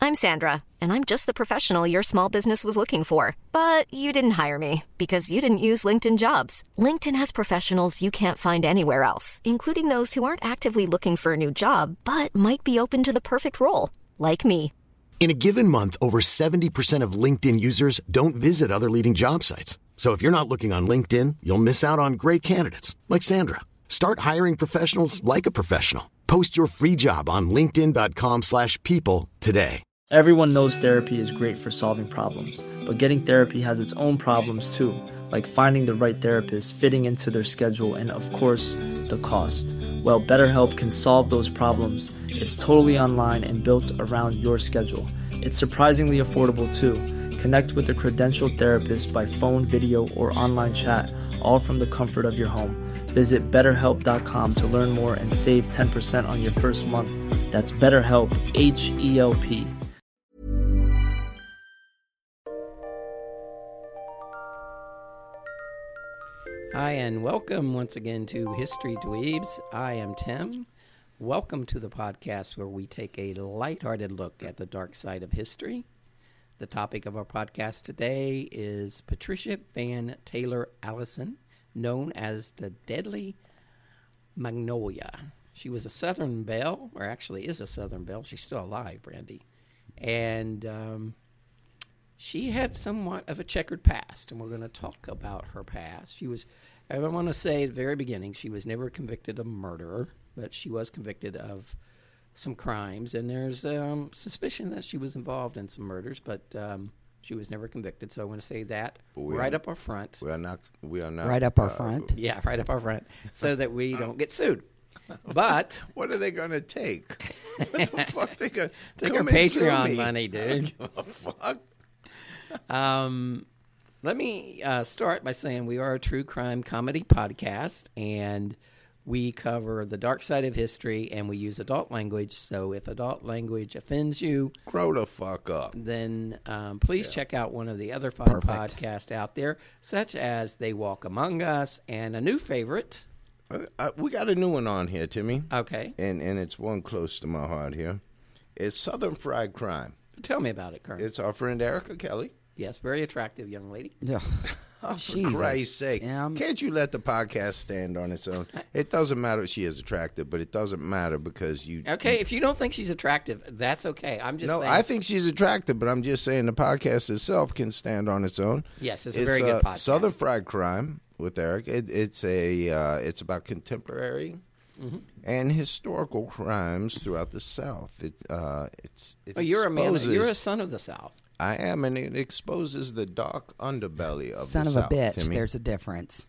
I'm Sandra, and I'm just the professional your small business was looking for. But you didn't hire me because you didn't use LinkedIn Jobs. LinkedIn has professionals you can't find anywhere else, including those who aren't actively looking for a new job, but might be open to the perfect role, like me. In a given month, over 70% of LinkedIn users don't visit other leading job sites. So if you're not looking on LinkedIn, you'll miss out on great candidates like Sandra. Start hiring professionals like a professional. Post your free job on linkedin.com/people today. Everyone knows therapy is great for solving problems, but getting therapy has its own problems too, like finding the right therapist, fitting into their schedule, and of course, the cost. Well, BetterHelp can solve those problems. It's totally online and built around your schedule. It's surprisingly affordable too. Connect with a credentialed therapist by phone, video, or online chat, all from the comfort of your home. Visit BetterHelp.com to learn more and save 10% on your first month. That's BetterHelp, H-E-L-P. Hi, and welcome once again to History Dweebs. I am Tim. Welcome to the podcast where we take a lighthearted look at the dark side of history. The topic of our podcast today is Patricia Van Taylor Allison, known as the Deadly Magnolia. She was a Southern belle, or actually is a Southern belle. She's still alive, Brandy. And she had somewhat of a checkered past, and we're going to talk about her past. I want to say at the very beginning, she was never convicted of murder, but she was convicted of some crimes, and there's suspicion that she was involved in some murders, but she was never convicted. So I want to say that right up our front. We are not. Right up our front? Yeah, right up our front, so that we don't get sued. But what are they going to take? What the fuck? They going to take our Patreon money, dude. I don't give a fuck. Let me start by saying we are a true crime comedy podcast, and we cover the dark side of history, and we use adult language. So if adult language offends you, grow the fuck up. Then please check out one of the other fine podcasts out there, such as They Walk Among Us, and a new favorite. We got a new one on here, Timmy. Okay. And it's one close to my heart here. It's Southern Fried Crime. Tell me about it, Kern. It's our friend Erica Kelly. Yes, very attractive young lady. Yeah. For Christ's sake. Can't you let the podcast stand on its own? It doesn't matter if she is attractive, but it doesn't matter because you... Okay, if you don't think she's attractive, that's okay. I'm just saying... No, I think she's attractive, but I'm just saying the podcast itself can stand on its own. Yes, it's a very good podcast. Southern Fried Crime with Eric. It's about contemporary... Mm-hmm. And historical crimes throughout the South. You're a son of the South. I am, and it exposes the dark underbelly of son the of South. A bitch. Timmy. There's a difference.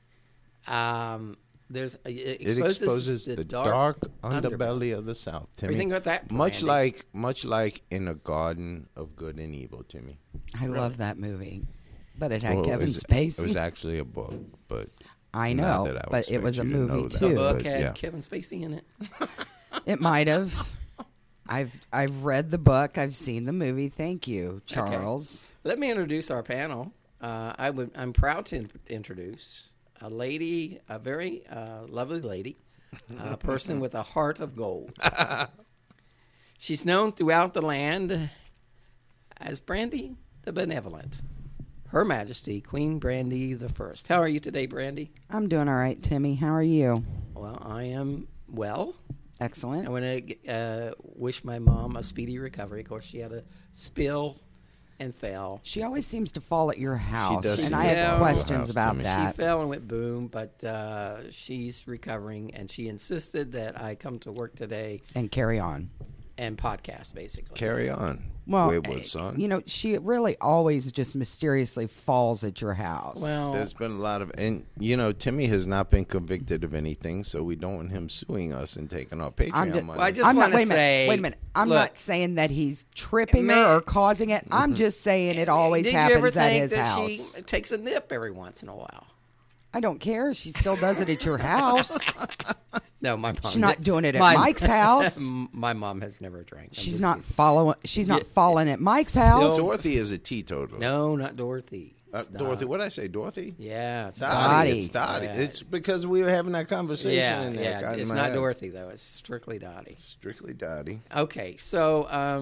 It exposes the dark underbelly of the South. Timmy. What do you think about that? Much like in a Garden of Good and Evil, Timmy. I love that movie, but it had Kevin Spacey. It was actually a book, but. I know, but it was a movie too. The book had Kevin Spacey in it. It might have. I've read the book. I've seen the movie. Thank you, Charles. Okay. Let me introduce our panel. I'm proud to introduce a lady, a very lovely lady, a person with a heart of gold. She's known throughout the land as Brandy the Benevolent. Her Majesty, Queen Brandy the First. How are you today, Brandy? I'm doing all right, Timmy. How are you? Well, I am well. Excellent. I want to wish my mom a speedy recovery. Of course, she had a spill and fell. She always seems to fall at your house, and I have questions about that. She fell and went boom, but she's recovering, and she insisted that I come to work today. And carry on. And podcast, basically. Carry on. Well, Wayward son. You know, she really always just mysteriously falls at your house. Well, there's been a lot of, and Timmy has not been convicted of anything, so we don't want him suing us and taking our Patreon money. Well, I just want to say, wait a minute. I'm not saying that he's tripping her or causing it. I'm just saying it always happens at his house. Did you ever think that she takes a nip every once in a while? I don't care. She still does it at your house. No, my mom. She's not doing it at Mike's house. My mom has never drank. She's not following. She's not falling at Mike's house. Dorothy is a teetotaler. No, not Dorothy. Dorothy, what did I say? Dorothy? Yeah, it's Dottie. It's Dottie. Yeah. It's because we were having that conversation. Yeah. It's not Dorothy though. It's strictly Dottie. Strictly Dottie. Okay, so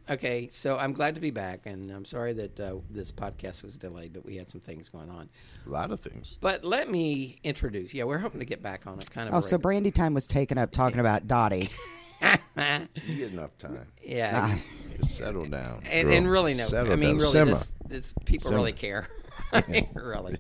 Okay, so I'm glad to be back, and I'm sorry that this podcast was delayed, but we had some things going on. A lot of things. But let me introduce. Yeah, we're hoping to get back on it. Kind of. Oh, so Brandy time was taken up talking about Dottie. You get enough time. Yeah, Just settle down. and really no. Settle I mean, down. really, Simmer. this people really care. Really.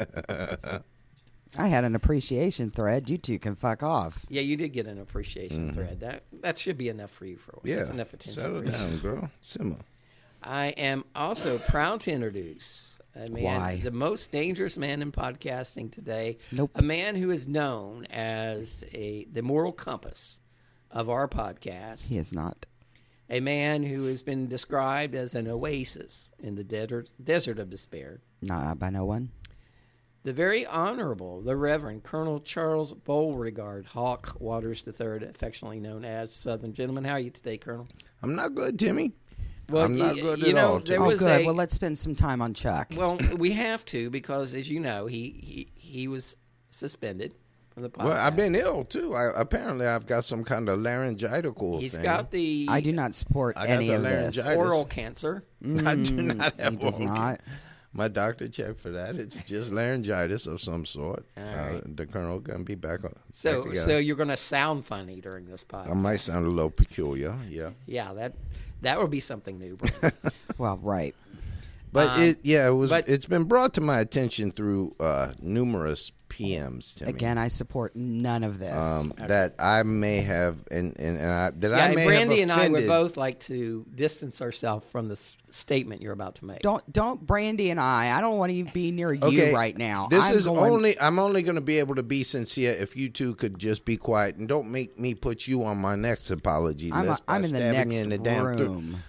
I had an appreciation thread. You two can fuck off. Yeah, you did get an appreciation thread. That should be enough for you for a while. Yeah. That's enough attention. Settle for you. down, girl. Simmer. I am also proud to introduce a man, Why? the most dangerous man in podcasting today. Nope. A man who is known as the moral compass of our podcast. He is not. A man who has been described as an oasis in the desert of despair. Not by no one. The very Honorable, the Reverend Colonel Charles Beauregard Hawk Waters III, affectionately known as Southern Gentleman. How are you today, Colonel? I'm not good, Timmy. Well, I'm not good you at know, all, there Timmy. Oh, was good. a- Well, let's spend some time on Chuck. Well, we have to because, as you know, he was suspended from the podcast. Well, I've been ill, too. Apparently, I've got some kind of laryngital He's thing. got the I do not support I got any the of this. laryngitis. oral cancer. I do not He have does oral not. My doctor checked for that. It's just laryngitis of some sort. All right. The colonel can be back on. So, back together. so you're going to sound funny during this I podcast. might sound a little peculiar, yeah. Yeah, that would be something new. Brandon. Well, right. But but- it's been brought to my attention through numerous PMs to me. Again, I support none of this. That I may have and I Yeah, may Brandy have and I would offended. both like to distance ourselves from the statement you're about to make. Don't Brandy and I don't want to be near Okay, you right now. This I'm is going- I'm only going to be able to be sincere if you two could just be quiet and don't make me put you on my next apology list by I'm in the stabbing next you in the damn throat. room.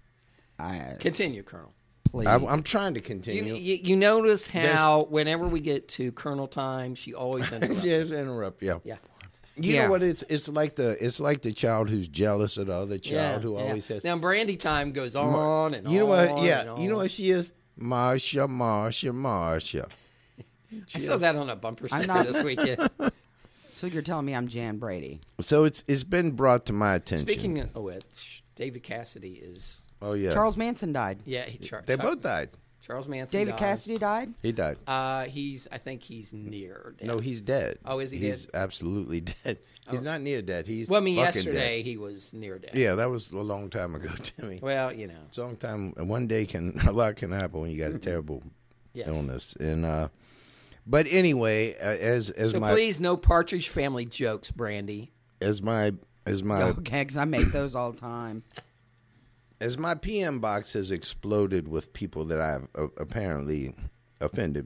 Continue, Colonel. Please. I'm trying to continue. You notice how whenever we get to Colonel time, she always interrupts. Just interrupt, yeah. Yeah. You Yeah. know what? It's like the child who's jealous of the other child who always says. Now, Brandy time goes on and You know on. what? Yeah. and on. You know what she is? Marsha, Marsha, Marsha. I saw that on a bumper I'm sticker not- this weekend. So you're telling me I'm Jan Brady? So it's been brought to my attention. Speaking of which, David Cassidy is. oh yeah, Charles Manson died. Yeah, They both died. Charles Manson. David died. Cassidy died. He died. I think he's near death. No, he's dead. Oh, is he He's dead? absolutely dead. He's not near dead. He's Well, I mean, fucking yesterday he was near death. Dead. Yeah, that was a long time ago, Timmy. Well, you know. It's a long time. And one day a lot can happen when you got a terrible Yes. illness. And but anyway, as So my please, no Partridge Family jokes, Brandy. as my Okay, because I make those all the time. as my PM box has exploded with people that I've apparently offended.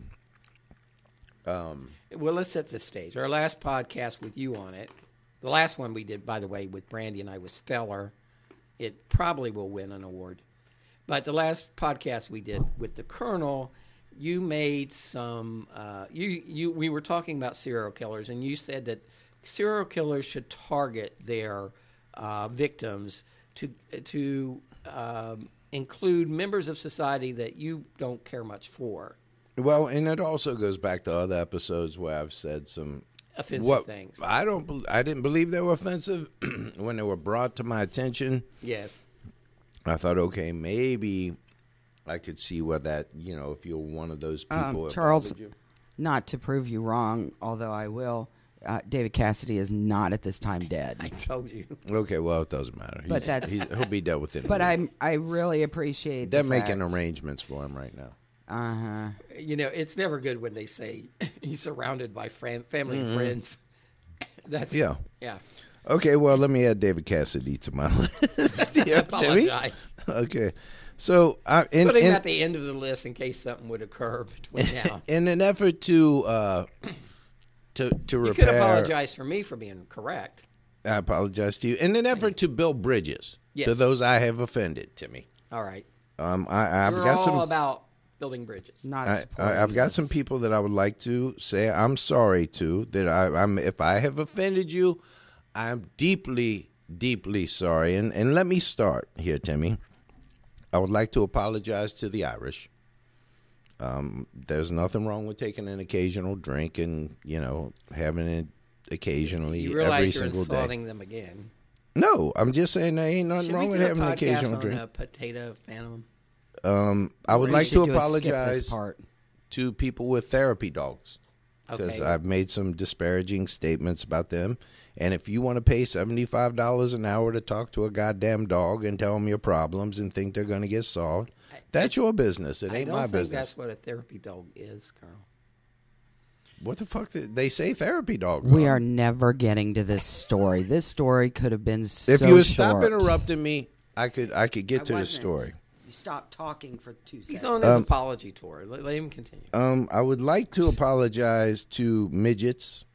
Well, let's set the stage. Our last podcast with you on it, the last one we did, by the way, with Brandy and I was stellar. It probably will win an award. But the last podcast we did with the Colonel, you made some. We were talking about serial killers, and you said that serial killers should target their victims to include members of society that you don't care much for. Well, and it also goes back to other episodes where I've said some Offensive things. I didn't believe they were offensive when they were brought to my attention. Yes. I thought, okay, maybe I could see where that, if you're one of those people. it Charles, bothered you. not to prove you wrong, although I will. David Cassidy is not at this time dead. I told you. Okay, well, it doesn't matter. But he'll be dead within. But a week. I really appreciate. They're the making fact. arrangements for him right now. You know, it's never good when they say he's surrounded by family and friends. That's Yeah. yeah. Okay, well, let me add David Cassidy to my list here, Timmy. Apologize. Okay, so Put him at the end of the list in case something would occur between now. in an effort to You repair, could apologize for me for being correct. I apologize to you. In an effort to build bridges Yes. to those I have offended, Timmy. All right. I've We're got all some. about building bridges. Not. I've got supporting some this. people that I would like to say I'm sorry to. That I'm if I have offended you, I'm deeply, deeply sorry. And let me start here, Timmy. I would like to apologize to the Irish. There's nothing wrong with taking an occasional drink and having it occasionally You every realize you're single day. insulting them again. No, I'm just saying there ain't nothing Should wrong we with do a having an podcast occasional on drink. Potato Phantom? I would We like should to do a skip this apologize part. to people with therapy dogs because Okay. I've made some disparaging statements about them. And if you want to pay $75 an hour to talk to a goddamn dog and tell them your problems and think they're going to get solved, that's your business. It ain't I my don't think business. that's what a therapy dog is, Carl. What the fuck? They say therapy dogs. We are never getting to this story. This story could have been so If you would short. stop interrupting me, I could get I to the wasn't. story. You stopped talking for 2 seconds. He's on his apology tour. Let him continue. I would like to apologize to midgets.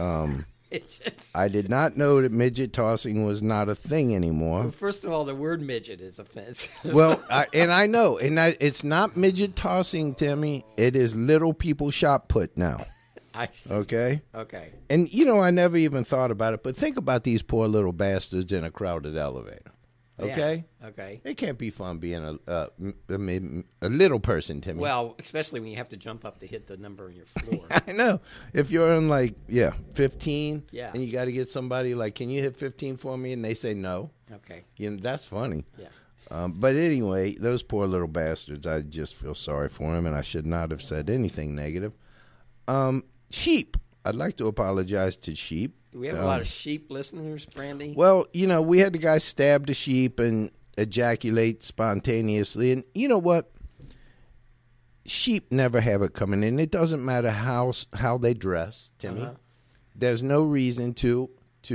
I did not know that midget tossing was not a thing anymore. First of all, the word midget is offensive. Well, I know, it's not midget tossing, Timmy. It is little people shot put now. I see. Okay? Okay. And, I never even thought about it, but think about these poor little bastards in a crowded elevator. Okay? Yeah. Okay. It can't be fun being a little person, Timmy. Well, especially when you have to jump up to hit the number on your floor. I know. If you're in 15, Yeah. and you got to get somebody can you hit 15 for me? And they say no. Okay. That's funny. Yeah. But anyway, those poor little bastards, I just feel sorry for them, and I should not have said anything negative. Sheep. I'd like to apologize to sheep. Do we have a lot of sheep listeners, Brandy? Well, we had the guy stab the sheep and ejaculate spontaneously. And you know what? Sheep never have it coming in. It doesn't matter how they dress, Timmy. Uh-huh. There's no reason to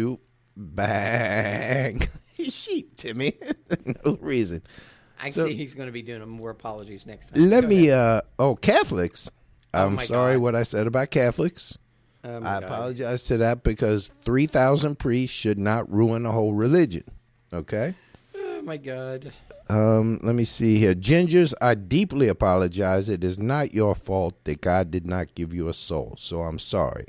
bang sheep, Timmy. No reason. I So- see he's going to be doing more apologies next time. Let Go me, ahead. Catholics. I'm my sorry God. what I said about Catholics. Oh, my I God. apologize to that because 3,000 priests should not ruin the whole religion. Okay? Oh, my God. Let me see here. Gingers, I deeply apologize. It is not your fault that God did not give you a soul, so I'm sorry.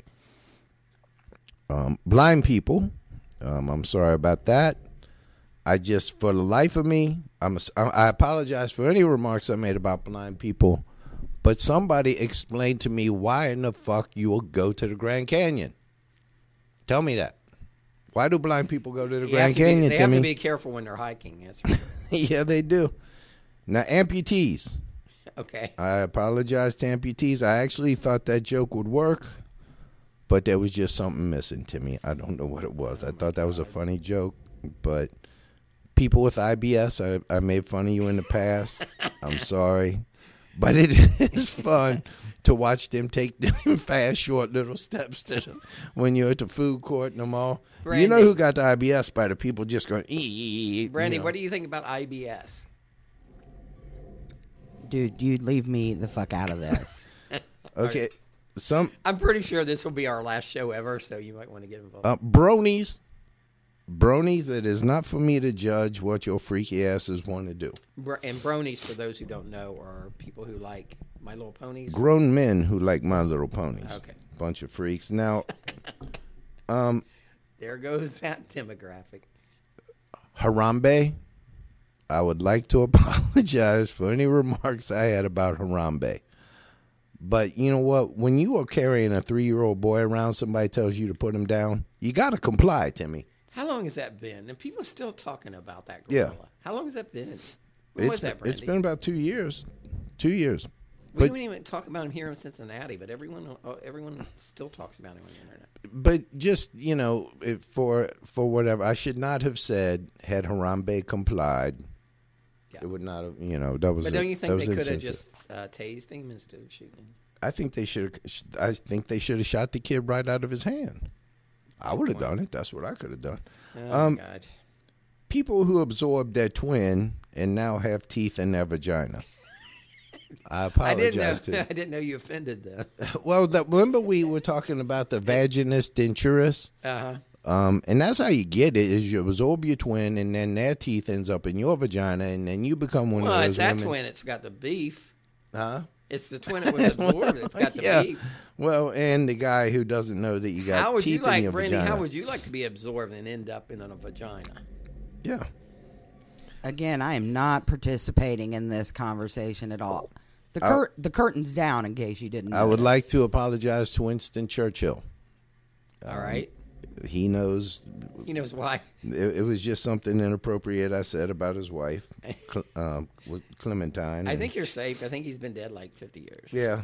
Blind people, I'm sorry about that. I just, for the life of me, I apologize for any remarks I made about blind people, but somebody explained to me why in the fuck you will go to the Grand Canyon. Tell me that. Why do blind people go to the Grand Canyon, They Timmy? have to be careful when they're hiking. That's right. Yeah, they do. Now, amputees. Okay. I apologize to amputees. I actually thought that joke would work, but there was just something missing, Timmy. I don't know what it was. I thought that was a funny joke, but people with IBS, I made fun of you in the past. I'm sorry. But it is fun to watch them take them fast, short little steps when you're at the food court in the mall. Brandy. You know who got the IBS by the people just going, ee. Brandy, what do you think about IBS? Dude, you'd leave me the fuck out of this. Okay. I'm pretty sure this will be our last show ever, so you might want to get involved. Bronies, it is not for me to judge what your freaky asses want to do. And bronies, for those who don't know, are people who like My Little Ponies. Grown men who like My Little Ponies. Okay. Bunch of freaks. Now, There goes that demographic. Harambe, I would like to apologize for any remarks I had about Harambe. But you know what? When you are carrying a 3-year-old boy around, somebody tells you to put him down, you got to comply, Timmy. How long has that been? And people are still talking about that Yeah. gorilla. How long has that been? When was that, Brandy? It's been about 2 years. 2 years. We But, didn't even talk about him here in Cincinnati, but everyone still talks about him on the internet. but just, for whatever, I should not have said, had Harambe complied, Yeah. it would not have, that was But don't you that think was they could have insensitive. just tased him instead of shooting him? I think they should have shot the kid right out of his hand. I would have done it. That's what I could have done. Oh, my God. People who absorbed their twin and now have teeth in their vagina. I apologize to I didn't know you offended them. Well, remember we were talking about the vaginus denturus? Uh-huh. And that's how you get it, is you absorb your twin, and then their teeth ends up in your vagina, and then you become one Well, of those it's that women. twin. It's got the beef. Huh? It's the twin that was absorbed. It's got the Yeah. beef. Well, and the guy who doesn't know that you got How would teeth you like, in your Brandy? vagina. How would you like to be absorbed and end up in a vagina? Yeah. Again, I am not participating in this conversation at all. The curtain's down, in case you didn't know. I would like to apologize to Winston Churchill. All right. He knows. He knows why. It was just something inappropriate I said about his wife, with Clementine. I think you're safe. I think he's been dead like 50 years. Yeah.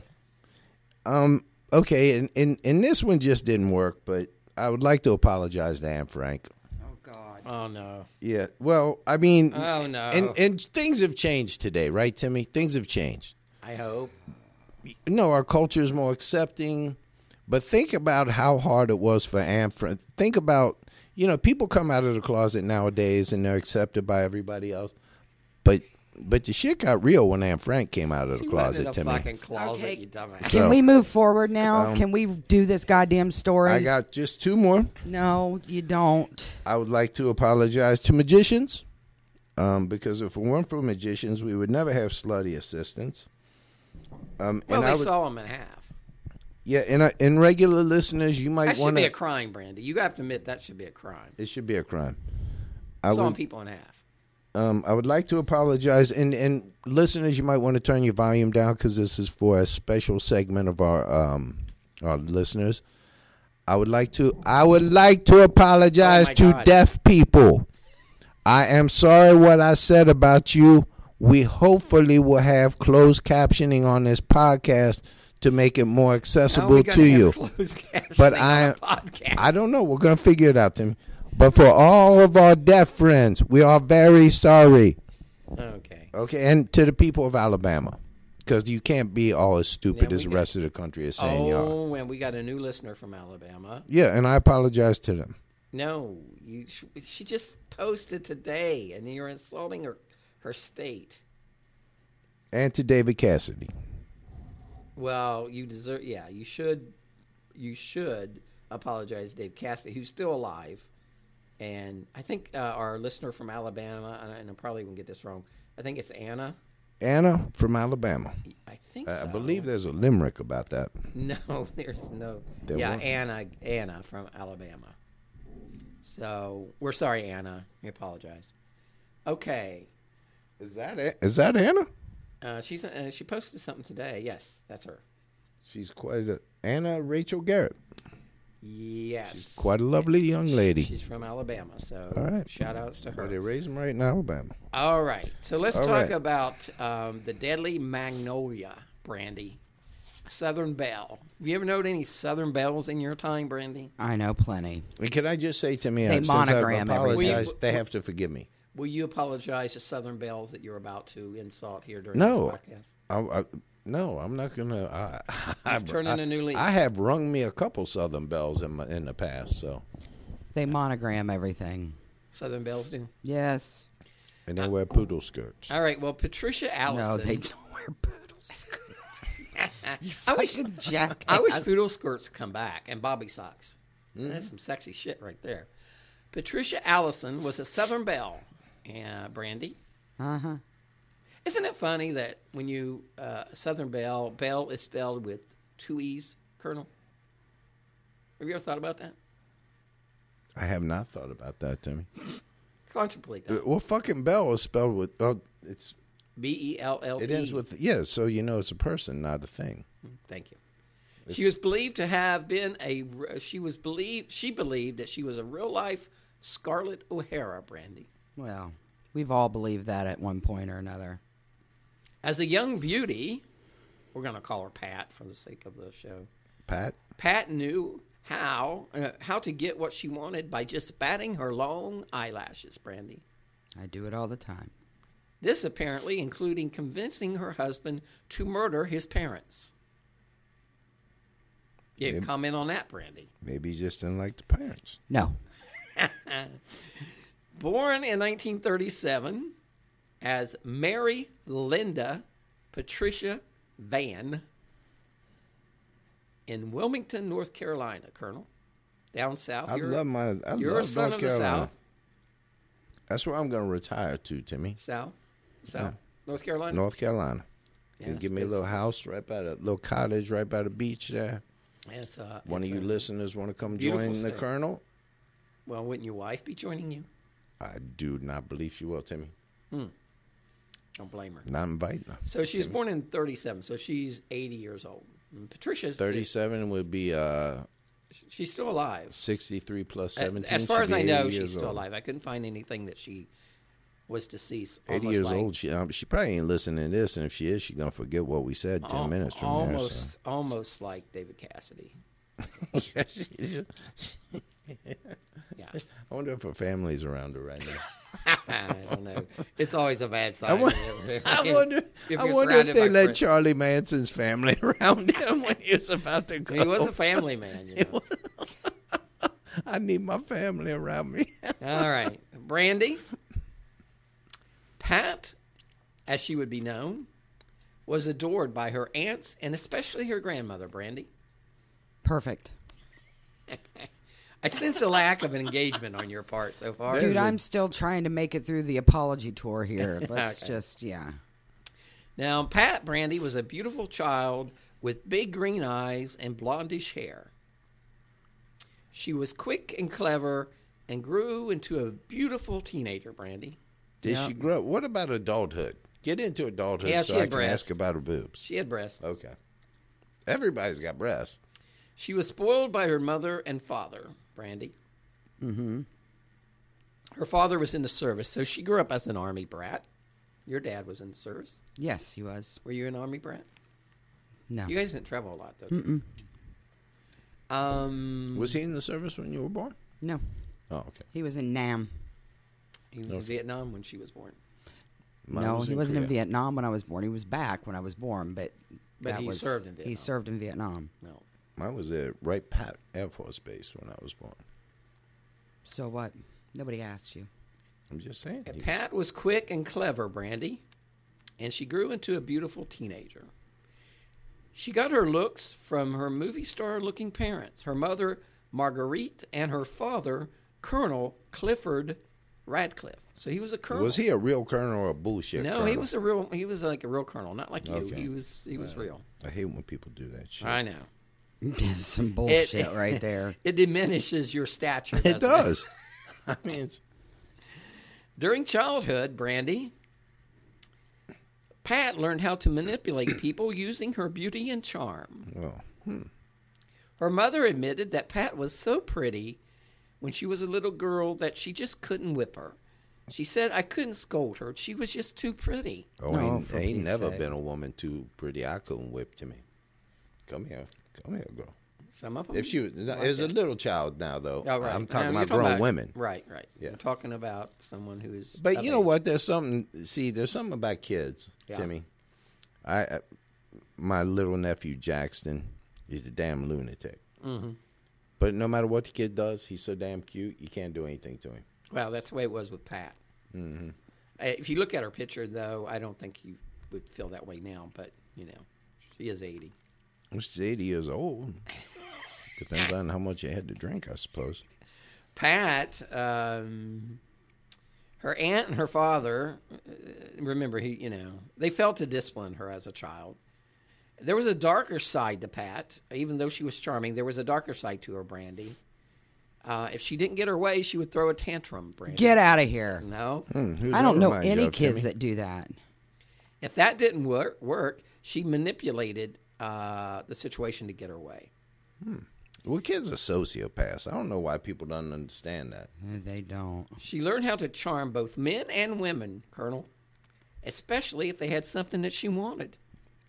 Okay, and this one just didn't work, but I would like to apologize to Anne Frank. Oh God. Oh, no. Yeah, well, I mean, Oh, no. and things have changed today, right, Timmy? Things have changed. I hope. No, our culture is more accepting, but think about how hard it was for Anne Frank. Think about, people come out of the closet nowadays and they're accepted by everybody else, but the shit got real when Anne Frank came out of the closet, Timmy. Timmy. Fucking closet, Okay. you dumbass. So- Can we move forward now? Can we do this goddamn story? I got just two more. No, you don't. I would like to apologize to magicians, because if it weren't for magicians, we would never have slutty assistants. Well, and they I would, saw him in half. yeah, and regular listeners, you might That should want be a to. crime, Brandy. You have to admit that should be a crime. It should be a crime. Sawing people in half. I would like to apologize, and listeners, you might want to turn your volume down because this is for a special segment of our listeners. I would like to apologize Oh, my to God. deaf people. I am sorry what I said about you. We hopefully will have closed captioning on this podcast to make it more How are accessible we to gonna have you. closed captioning But on I a podcast? I don't know. We're gonna figure it out, Tim. But for all of our deaf friends, we are very sorry. Okay. Okay, and to the people of Alabama, because you can't be all as stupid Yeah, as the we got- rest of the country is saying you are. Oh, and we got a new listener from Alabama. Yeah, and I apologize to them. No, she just posted today, and you're insulting her state. And to David Cassidy. Well, you deserve. Yeah, you should apologize to Dave Cassidy, who's still alive. And I think our listener from Alabama, and I probably won't get this wrong. I think it's Anna. Anna from Alabama. I think I so. believe there's a limerick about that. No, there's no. There Yeah, wasn't. Anna from Alabama. So we're sorry, Anna. We apologize. Okay, Is that Anna? she posted something today. Yes, that's her. She's quite a Anna Rachel Garrett. Yes, Quite a lovely young lady. She's from Alabama, so All right. shout outs to But they her. raise them right in Alabama. All right, so let's All talk right. about the deadly magnolia, Brandy. Southern Belle. Have you ever known any Southern Belles in your time, Brandy? I know plenty. And can I just say to me, They since I've monogram everything. apologized, they have to forgive me. Will you apologize to Southern Belles that you're about to insult here during No. this podcast? No, I'm not gonna. You've turned in a new leaf. I have rung me a couple Southern Bells in the past, so They monogram everything. Southern Belles do. Yes. and they wear poodle skirts. All right. Well, Patricia Allison. No, they don't wear poodle skirts. I wish Jack. I wish poodle skirts come back and bobby socks. That's some sexy shit right there. Patricia Allison was a Southern Belle. Brandy. Uh-huh. Isn't it funny that when you Southern Belle, Belle is spelled with two E's, Colonel? Have you ever thought about that? I have not thought about that, Timmy. Contemplate that. Well, fucking Bell is spelled with. It's Belle. it ends with so you know it's a person, not a thing. Thank you. She was believed to have been she believed that she was a real life Scarlett O'Hara, Brandy. Well, we've all believed that at one point or another. As a young beauty, we're going to call her Pat for the sake of the show. Pat knew how to get what she wanted by just batting her long eyelashes, Brandy. I do it all the time. This apparently including convincing her husband to murder his parents. You comment on that, Brandy. maybe he just didn't like the parents. No. Born in 1937 as Mary Linda Patricia Van in Wilmington, North Carolina, Colonel. Down south. I You're love a son North of the Carolina. South. That's where I'm going to retire to, Timmy. South. North Carolina. North Carolina. Yeah, You it's give me a little house right by the little cottage right by the beach there. It's One of you listeners want to come beautiful join the state. Colonel? Well, wouldn't your wife be joining you? I do not believe she will, Timmy. Don't blame her. Not inviting her. So she was born in 37, so she's 80 years old. And Patricia's 37 would be She's still alive. 63 plus 17. As far as I know, she's still old. alive. I couldn't find anything that she was deceased. 80 Almost years like- old. She probably ain't listening to this, and if she is, she's going to forget what we said 10 minutes from there. So. Almost like David Cassidy. Yeah. I wonder if her family's around her right now. I don't know. It's always a bad sign. I wonder If you're if surrounded they by let friends. Charlie Manson's family around him when he was about to go. He was a family man, you know. I need my family around me. All right. Brandy. Pat, as she would be known, was adored by her aunts and especially her grandmother, Brandy. Perfect. I sense a lack of engagement on your part so far. Dude, I'm still trying to make it through the apology tour here. Let's Okay. just, yeah. Now, Pat Brandy was a beautiful child with big green eyes and blondish hair. She was quick and clever and grew into a beautiful teenager, Brandy. Did she grow up? What about adulthood? Get into adulthood Yeah, she so I had can breasts. ask about her boobs. She had breasts. Okay. Everybody's got breasts. She was spoiled by her mother and father, Brandy. Mm-hmm. Her father was in the service, so she grew up as an Army brat. Your dad was in the service. Yes, he was. Were you an Army brat? No. You guys didn't travel a lot, though. Was he in the service when you were born? No. Oh, okay. He was in Nam. He was in Vietnam when she was born. Mine No, was he in wasn't in Korea. Vietnam when I was born. He was back when I was born, but He served in Vietnam. He served in Vietnam. No. Mine was at Wright Pat Air Force Base when I was born. So what? Nobody asked you. I'm just saying. And Pat was quick and clever, Brandy, and she grew into a beautiful teenager. She got her looks from her movie star-looking parents, her mother, Marguerite, and her father, Colonel Clifford Radcliffe. So he was a colonel. Was he a real colonel or a bullshit No, colonel? he was like a real colonel, not like you. Okay. He was real. I hate when people do that shit. I know. Some bullshit right there. It diminishes your stature. It doesn't does. I mean, it's... During childhood, Brandy, Pat learned how to manipulate people using her beauty and charm. Well, Her mother admitted that Pat was so pretty when she was a little girl that she just couldn't whip her. She said, I couldn't scold her. She was just too pretty. for ain't Pete's never sake. been a woman too pretty. I couldn't whip to me. Come here, girl. Some of them. If she was, as a little child now, though, Oh, right. I'm talking You're about grown women. Right. Yeah. You're talking about someone who's. But of you know age. what? There's something about kids, Yeah. Timmy. My little nephew Jackson is a damn lunatic. Mm-hmm. But no matter what the kid does, he's so damn cute. You can't do anything to him. Well, that's the way it was with Pat. Mm-hmm. If you look at her picture, though, I don't think you would feel that way now. But, she is 80. She's 80 years old. Depends on how much you had to drink, I suppose. Pat, her aunt and her father, remember, they failed to discipline her as a child. There was a darker side to Pat. Even though she was charming, there was a darker side to her, Brandy. If she didn't get her way, she would throw a tantrum, Brandy. Get out of here. No? Who's I don't that know remind you any of, kids Timmy? that do that. If that didn't work, she manipulated the situation to get her way. Well, kids are sociopaths. I don't know why people don't understand that. They don't. She learned how to charm both men and women, Colonel, especially if they had something that she wanted.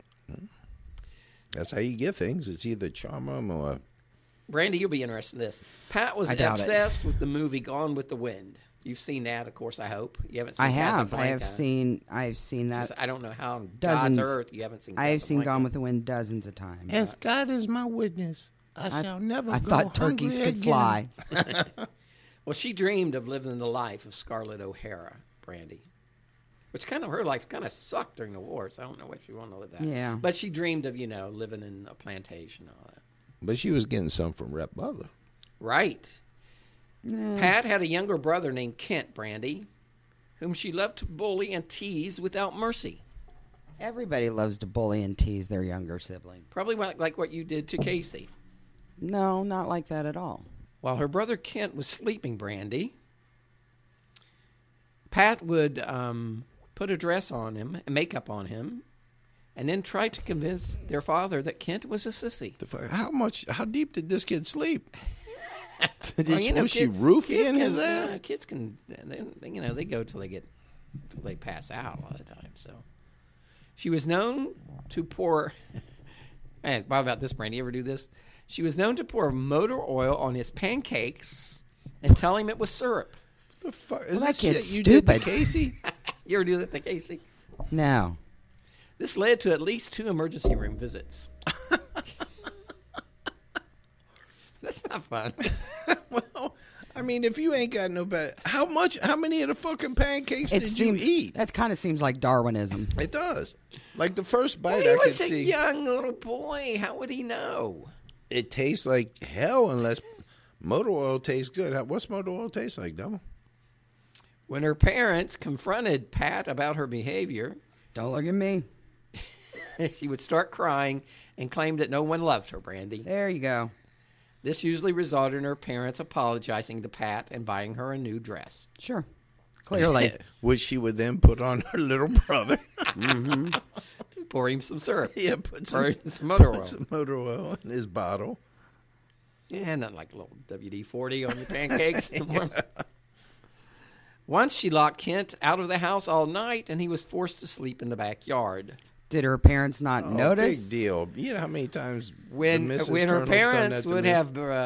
That's how you get things. It's either charm them or... Brandy, you'll be interested in this. Pat was I doubt it. obsessed with the movie Gone with the Wind. You've seen that, of course, I hope. You haven't seen I have Casablanca. I've seen that. I don't know how on Dozens. God's earth you haven't seen I have seen Casablanca. Gone with the Wind dozens of times. As God is my witness, I shall never I go thought turkeys hungry could again. fly. Well, she dreamed of living the life of Scarlett O'Hara, Brandy. Which her life kind of sucked during the war, so I don't know if she wanted to live that. Yeah. But she dreamed of, living in a plantation and all that. But she was getting some from Rhett Butler. Right. Pat had a younger brother named Kent, Brandy, whom she loved to bully and tease without mercy. Everybody loves to bully and tease their younger sibling. Probably like what you did to Casey. No, not like that at all. While her brother Kent was sleeping, Brandy, Pat would put a dress on him, makeup on him, and then tried to convince their father that Kent was a sissy. How deep did this kid sleep? Well, Was she roofing his ass? Kids can, they go till they pass out a lot of the time. So she was known to pour. And what about this, Brandy? You ever do this? She was known to pour motor oil on his pancakes and tell him it was syrup. What the fuck is Well, that that kid's shit you did to stupid. Casey? You ever do that to Casey? No. This led to at least 2 emergency room visits. That's not fun. Well, I mean, if you ain't got no bad, how many of the fucking pancakes did you eat? That kind of seems like Darwinism. It does. Like the first bite, He I could was a see young little boy. How would he know? it tastes like hell unless motor oil tastes good. What's motor oil taste like, Devil? When her parents confronted Pat about her behavior, Don't look at me. she would start crying and claim that no one loved her, Brandy. There you go. This usually resulted in her parents apologizing to Pat and buying her a new dress. Sure. Clearly. Which she would then put on her little brother. Pour him some syrup. Yeah, Or put some motor oil. motor oil in his bottle. Yeah, not like a little WD-40 on your pancakes. Once she locked Kent out of the house all night, and he was forced to sleep in the backyard. Did her parents not notice? Big deal. You know how many times When the Mrs. her Colonel's done parents that to would me?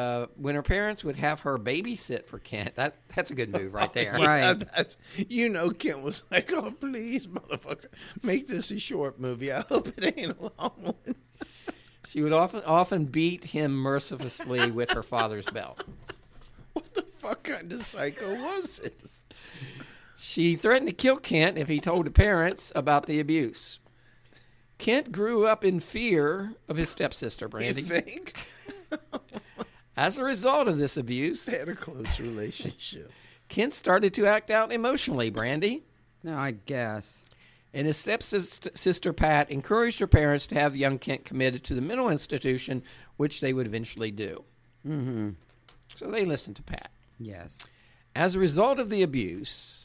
have her babysit for Kent, that's a good move right there. Right. Yeah, Kent was like, "Oh, please, motherfucker, make this a short movie. I hope it ain't a long one." She would often beat him mercilessly with her father's belt. What the fuck kind of psycho was this? She threatened to kill Kent if he told the parents about the abuse. Kent grew up in fear of his stepsister, You Brandy. think As a result of this abuse, they had a close relationship? Kent started to act out emotionally, Brandy. No, I guess. And his stepsister, Pat, encouraged her parents to have young Kent committed to the mental institution, which they would eventually do. Mm-hmm. So they listened to Pat. Yes. As a result of the abuse,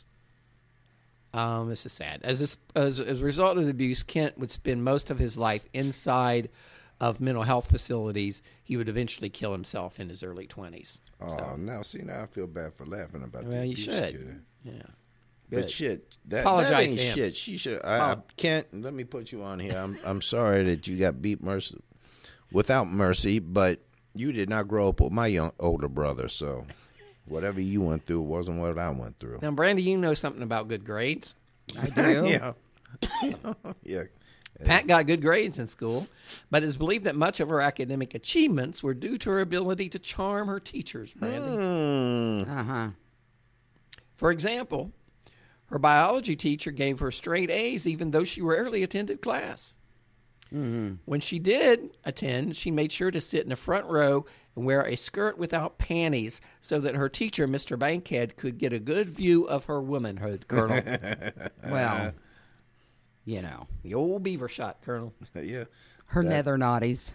this is sad. As a result of the abuse, Kent would spend most of his life inside of mental health facilities. He would eventually kill himself in his early 20s. Oh, now I feel bad for laughing about that. Well, you should. Yeah. But Good. shit, that Apologize ain't to him. shit. She should. Kent, let me put you on here. I'm sorry that you got beat without mercy, but you did not grow up with my older brother, so whatever you went through wasn't what I went through. Now, Brandy, you know something about good grades. I do. Yeah, yeah. Pat got good grades in school, but it's believed that much of her academic achievements were due to her ability to charm her teachers, Brandy. Uh-huh. For example, her biology teacher gave her straight A's even though she rarely attended class. Mm-hmm. When she did attend, she made sure to sit in the front row and wear a skirt without panties so that her teacher, Mr. Bankhead, could get a good view of her womanhood, Colonel. Well, you know. The old beaver shot, Colonel. Yeah. Her nether naughties.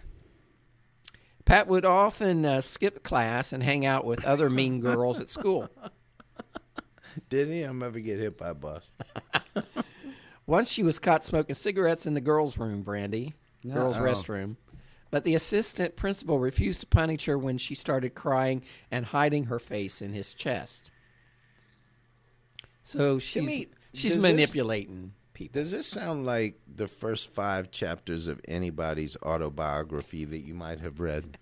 Pat would often skip class and hang out with other mean girls at school. Did he? I'm ever get hit by a bus. Once she was caught smoking cigarettes in the girls' room, Brandy, girls' restroom. But the assistant principal refused to punish her when she started crying and hiding her face in his chest. So she's manipulating people. Does this sound like the first 5 chapters of anybody's autobiography that you might have read?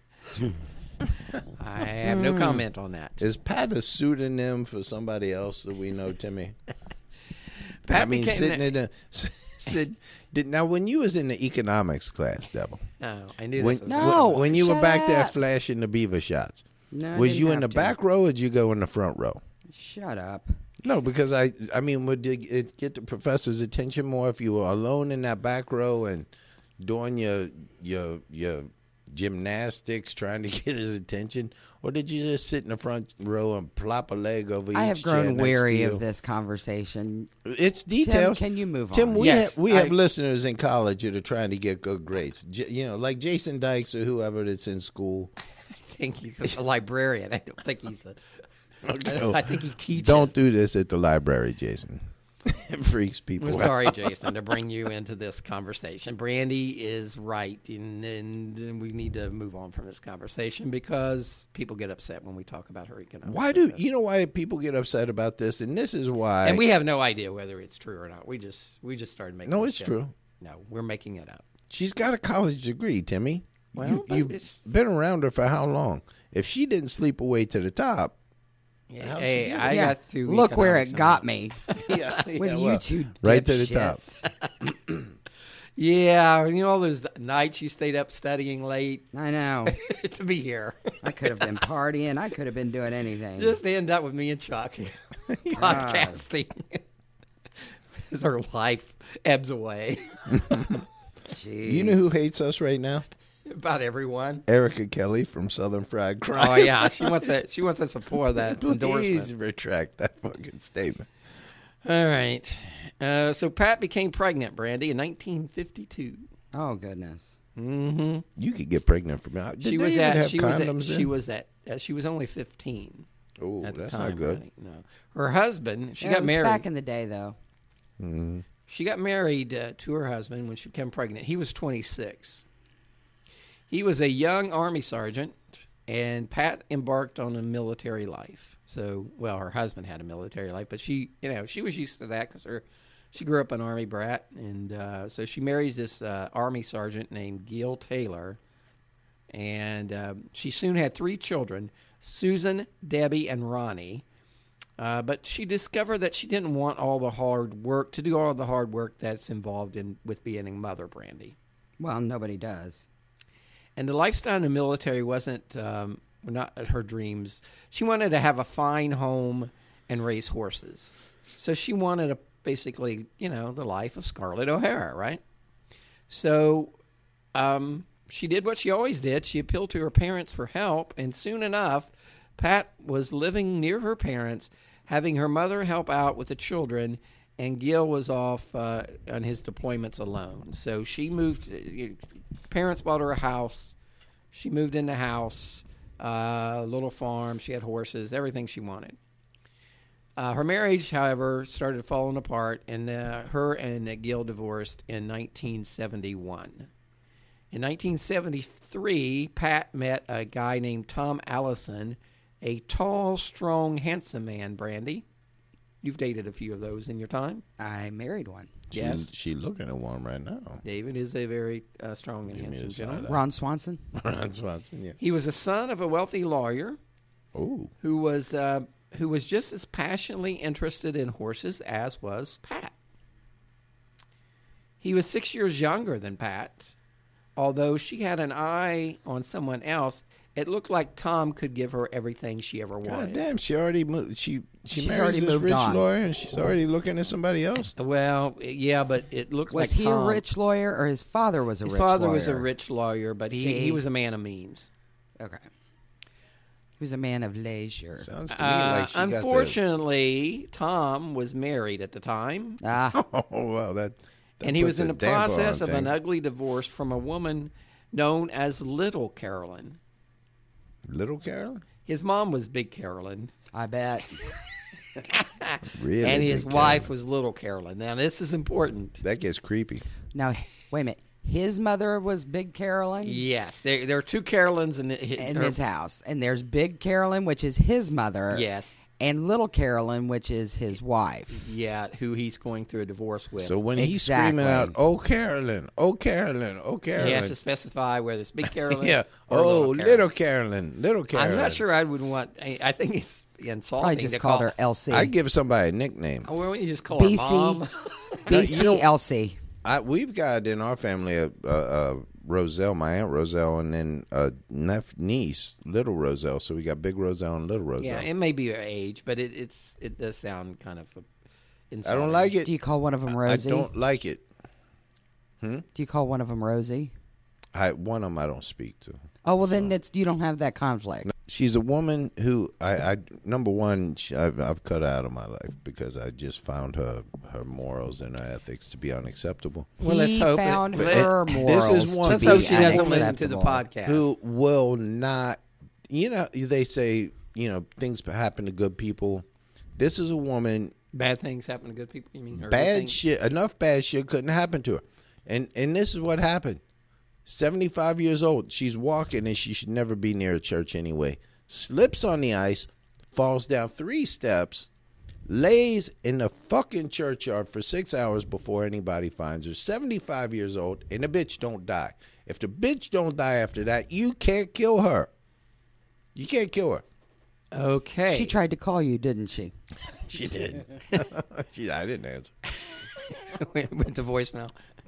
I have no comment on that. Is Pat a pseudonym for somebody else that we know, Timmy? Pat I mean, became sitting in a now when you was in the economics class, Devil. Oh, I knew When, this was No. when you were shut back there up. flashing the beaver shots, No, I was didn't you in the have to. back row or did you go in the front row? Shut up. No, because I mean, would it get the professor's attention more if you were alone in that back row and doing your gymnastics, trying to get his attention, or did you just sit in the front row and plop a leg over I each have chair grown next weary to you? of this conversation. It's details. Tim, can you move Tim, on? we Yes, have listeners in college that are trying to get good grades. Like Jason Dykes or whoever that's in school. I think he's a librarian. I don't think he's a... I think he teaches. Don't do this at the library, Jason. It freaks people We're out. sorry, Jason, to bring you into this conversation. Brandy is right, and we need to move on from this conversation because people get upset when we talk about her economic success. You know why people get upset about this? And this is why. And we have no idea whether it's true or not. We just started making. No, this it's shit true. up. No, we're making it up. She's got a college degree, Timmy. Well, but you've it's- been around her for how long? If she didn't sleep away to the top, Yeah, hey, I Yeah. got through. Look where economics it on got that. me. yeah, With you two right to the top. dipshits. Yeah, you know all those nights you stayed up studying late I know. to be here. I could have been partying. I could have been doing anything. Just end up with me and Chuck podcasting as our life ebbs away. Jeez. You know who hates us right now? About everyone. Erica Kelly from Southern Fried Crime. Oh yeah, she wants that. She wants us to pour that Please endorsement. retract that fucking statement. All right. So Pat became pregnant, Brandy, in 1952. Oh goodness. Mm-hmm. You could get pregnant from that. She was at. She was only 15. Oh, at the that's time, not good. Brandy. No, her husband. She Yeah, got it was married. back in the day, though. She got married to her husband when she became pregnant. He was 26. He was a young Army sergeant, and Pat embarked on a military life. So, well, her husband had a military life, but she was used to that because she grew up an Army brat, and so she marries this Army sergeant named Gil Taylor, and she soon had 3 children: Susan, Debbie, and Ronnie. But she discovered that she didn't want to do all the hard work that's involved with being a mother, Brandy. Well, nobody does. And the lifestyle in the military wasn't not her dreams. She wanted to have a fine home and raise horses. So she wanted basically, the life of Scarlett O'Hara, right? So she did what she always did. She appealed to her parents for help, and soon enough, Pat was living near her parents, having her mother help out with the children, and Gil was off on his deployments alone. So she moved. Parents bought her a house. She moved in the house, a little farm. She had horses, everything she wanted. Her marriage, however, started falling apart, and her and Gil divorced in 1971. In 1973, Pat met a guy named Tom Allison, a tall, strong, handsome man, Brandy. You've dated a few of those in your time. I married one. Yes. She looking at one right now. David is a very strong and Give me handsome a gentleman. side Ron Swanson. Ron Swanson, yeah. He was the son of a wealthy lawyer Oh, who was just as passionately interested in horses as was Pat. He was 6 years younger than Pat. Although she had an eye on someone else, it looked like Tom could give her everything she ever God wanted. damn! She already moved. She's She's married already this moved rich on. lawyer, and she's already looking at somebody else. Well, yeah, but it looked Was like he Tom, a rich lawyer or his father was a His rich father lawyer? was a rich lawyer, but he See? was a man of means. Okay. He was a man of leisure. Sounds to me like she Unfortunately, Tom was married at the time, Ah, got the... Oh, well, that and he puts was in a the damper process on of an things. ugly divorce from a woman known as Little Carolyn. Little Carolyn? His mom was Big Carolyn, I bet. Really? and his Big wife Carolyn. was Little Carolyn. Now, this is important. That gets creepy. Now, wait a minute. His mother was Big Carolyn Yes, there are 2 Carolyns in his house. And there's Big Carolyn, which is his mother. Yes. And Little Carolyn, which is his wife. Yeah, who he's going through a divorce with. So when he's Exactly. screaming out, "Oh Carolyn, oh Carolyn, oh Carolyn," he has to specify whether it's Big Carolyn yeah, or oh Little Carolyn. little Carolyn. I'm not sure I would want. I think it's insulting. I just to called call her Elsie. I give somebody a nickname. Oh, why don't you just call her BC. Mom? BC You know- Elsie. We've got in our family a Roselle, my aunt Roselle, and then a niece, Little Roselle. So we got Big Roselle and Little Roselle. Yeah, it may be her age, but it does sound kind of I insulting. don't like it. Do you call one of them Rosie? I don't like it. Do you call one of them Rosie? One of them I don't speak to. Oh, well, then you don't have that conflict. She's a woman who I number one I've cut out of my life because I just found her morals and her ethics to be unacceptable. Well, let's He hope found that- her This morals is one- to Let's be hope she doesn't listen to the unacceptable. podcast. Who will not? They say things happen to good people. This is a woman. Bad things happen to good people, you mean? Or good Bad things? shit. Enough bad shit couldn't happen to her. And this is what happened. 75 years old. She's walking, and she should never be near a church anyway. Slips on the ice, falls down 3 steps, lays in the fucking churchyard for 6 hours before anybody finds her. 75 years old, and the bitch don't die. If the bitch don't die after that, you can't kill her. You can't kill her. Okay. She tried to call you, didn't she? She did. I didn't answer. with the voicemail.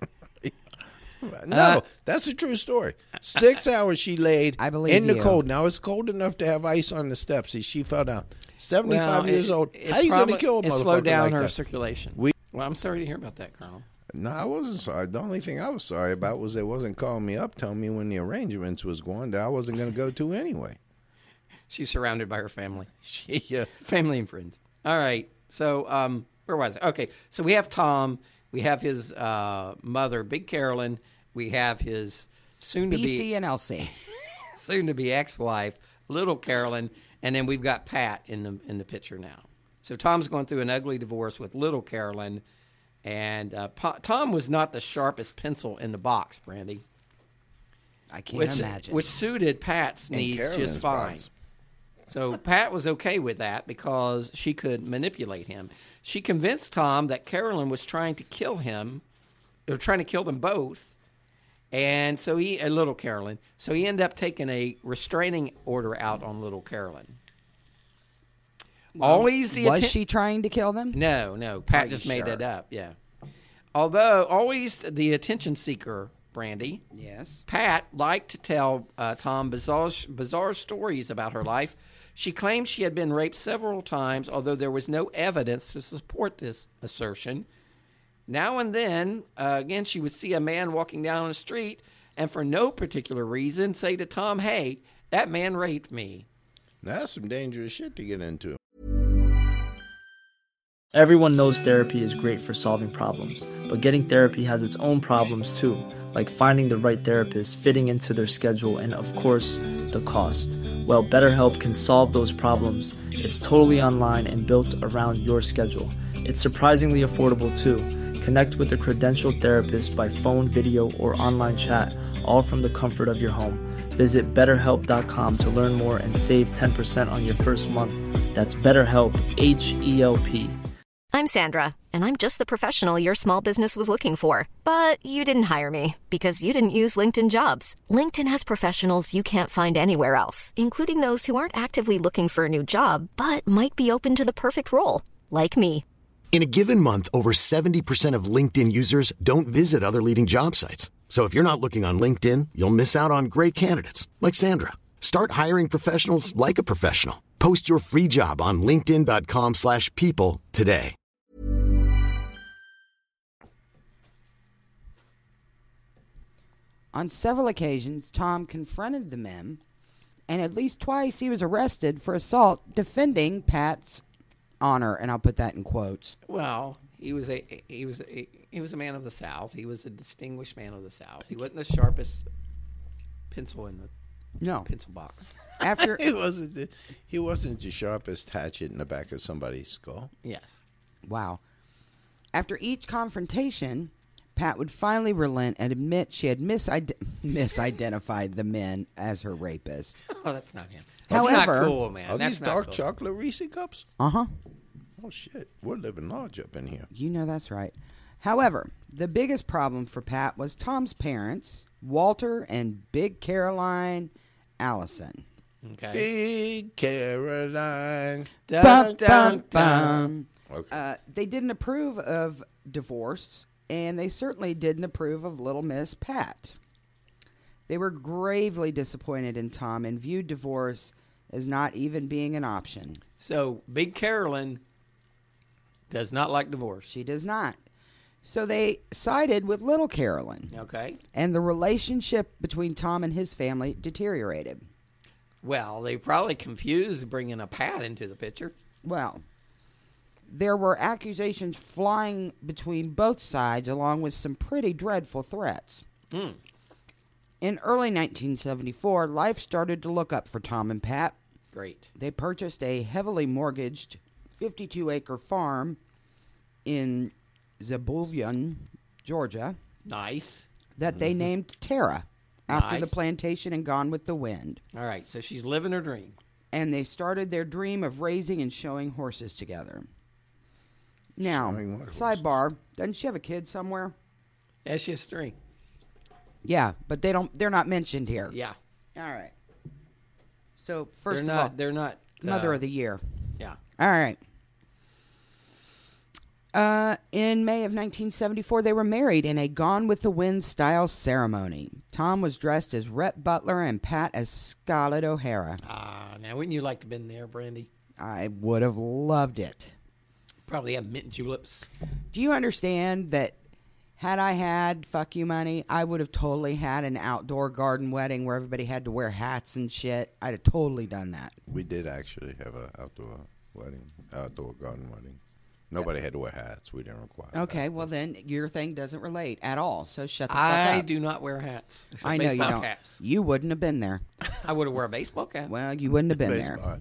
No, that's a true story. 6 hours she laid I believe in the you. cold. Now, it's cold enough to have ice on the steps. She fell down. 75 years old. How you going to kill a motherfucker It slowed down like her that? circulation. Well, I'm sorry to hear about that, Colonel. No, I wasn't sorry. The only thing I was sorry about was they wasn't calling me up telling me when the arrangements was going that I wasn't going to go to anyway. She's surrounded by her family. Yeah. Family and friends. All right. So, where was it? Okay. So we have Tom. We have his mother, Big Carolyn. We have his BC and LC. soon-to-be ex-wife, Little Carolyn, and then we've got Pat in the picture now. So Tom's going through an ugly divorce with Little Carolyn, and Tom was not the sharpest pencil in the box, Brandy. I can't imagine. Which suited Pat's needs Carolyn's just fine. box. So Pat was okay with that because she could manipulate him. She convinced Tom that Carolyn was trying to kill him, or trying to kill them both, and so Little Carolyn. So he ended up taking a restraining order out on Little Carolyn. Was she trying to kill them? No. Pat Are just you made sure? it up. Yeah. Although always the attention seeker, Brandy. Yes. Pat liked to tell Tom bizarre stories about her life. She claimed she had been raped several times, although there was no evidence to support this assertion. Now and then, again, she would see a man walking down the street and for no particular reason say to Tom, "Hey, that man raped me." Now, that's some dangerous shit to get into. Everyone knows therapy is great for solving problems, but getting therapy has its own problems too, like finding the right therapist, fitting into their schedule, and of course, the cost. Well, BetterHelp can solve those problems. It's totally online and built around your schedule. It's surprisingly affordable too. Connect with a credentialed therapist by phone, video, or online chat, all from the comfort of your home. Visit BetterHelp.com to learn more and save 10% on your first month. That's BetterHelp, H-E-L-P. I'm Sandra, and I'm just the professional your small business was looking for. But you didn't hire me because you didn't use LinkedIn Jobs. LinkedIn has professionals you can't find anywhere else, including those who aren't actively looking for a new job, but might be open to the perfect role, like me. In a given month, over 70% of LinkedIn users don't visit other leading job sites. So if you're not looking on LinkedIn, you'll miss out on great candidates like Sandra. Start hiring professionals like a professional. Post your free job on linkedin.com/people today. On several occasions, Tom confronted the men, and at least twice he was arrested for assault defending Pat's honor, and I'll put that in quotes. Well, he was a man of the South. He was a distinguished man of the South. He wasn't the sharpest pencil in the pencil box. After He wasn't the sharpest hatchet in the back of somebody's skull. Yes. Wow. After each confrontation, Pat would finally relent and admit she had misidentified the men as her rapist. Oh, that's not him. However- That's not cool, man. Are That's these not dark cool. chocolate Reese cups? Uh-huh. Oh, shit. We're living large up in here. You know that's right. However, the biggest problem for Pat was Tom's parents, Walter and Big Caroline Allison. Okay. Big Caroline. Dun, dun, dun. Okay. They didn't approve of divorce, and they certainly didn't approve of Little Miss Pat. They were gravely disappointed in Tom and viewed divorce as not even being an option. So, Big Carolyn does not like divorce. She does not. So they sided with Little Carolyn, Okay. and the relationship between Tom and his family deteriorated. Well, they probably confused bringing a Pat into the picture. Well, there were accusations flying between both sides, along with some pretty dreadful threats. In early 1974, life started to look up for Tom and Pat. Great. They purchased a heavily mortgaged 52-acre farm in Zebulon, Georgia, Nice. that they named Tara after the Nice. plantation in Gone with the Wind. All right, so she's living her dream. And they started their dream of raising and showing horses together. Now, Showing what horses? sidebar, doesn't she have a kid somewhere? Yeah, she has 3. Yeah, but they're not mentioned here. Yeah. All right. So, first they're of not, all, they're not. Mother of the Year. Yeah. All right. In May of 1974, they were married in a Gone with the Wind style ceremony. Tom was dressed as Rhett Butler and Pat as Scarlett O'Hara. Now wouldn't you like to have been there, Brandy? I would have loved it. Probably have mint juleps. Do you understand that had I had fuck you money, I would have totally had an outdoor garden wedding where everybody had to wear hats and shit? I'd have totally done that. We did actually have an outdoor garden wedding. Nobody had to wear hats. We didn't require Okay, that. well then your thing doesn't relate at all. So shut the fuck I up. do not wear hats. Except I know you baseball don't. caps. You wouldn't have been there. I would have worn a baseball cap. Well, you wouldn't have been there. Baseball.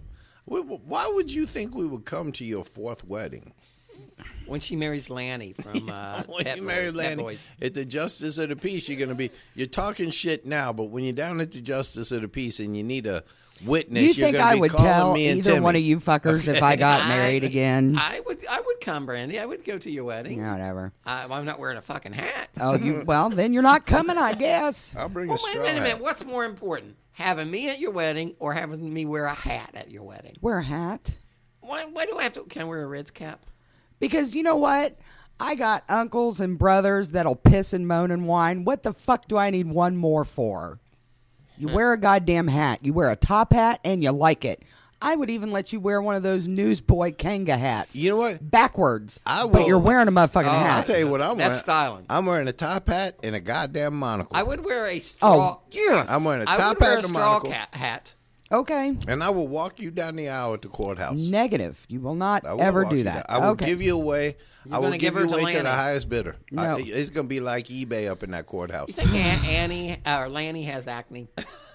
Why would you think we would come to your 4th wedding? When she marries Lanny from When Pet you marry Boys- Pet Lanny Boys. at the Justice of the Peace, you're talking shit now, but when you're down at the Justice of the Peace and you need a witness, You you're think gonna I be would calling tell me and either Timmy. one of you fuckers if I got married again? I would come, Brandy. I would go to your wedding. Yeah, whatever. I'm not wearing a fucking hat. Oh, you well then you're not coming, I guess. I'll bring Well, a straw wait a minute. hat. What's more important, having me at your wedding or having me wear a hat at your wedding? Wear a hat. Why do I have to? Can I wear a Reds cap? Because you know what? I got uncles and brothers that'll piss and moan and whine. What the fuck do I need one more for? You wear a goddamn hat. You wear a top hat and you like it. I would even let you wear one of those newsboy Kanga hats. You know what? Backwards. I But will- you're wearing a motherfucking I'll hat. tell you what I'm That's wearing. styling. I'm wearing a top hat and a goddamn monocle. I would wear a straw. Oh, yes. I'm wearing a I top would wear hat a and a straw monocle, hat. Okay. and I will walk you down the aisle at the courthouse. Negative. You will not I will ever walk do you that. down. I will okay. give you away. You're I will gonna give give you her to away to the Lanny. highest bidder. No. It's going to be like eBay up in that courthouse. You think Annie or Lanny has acne?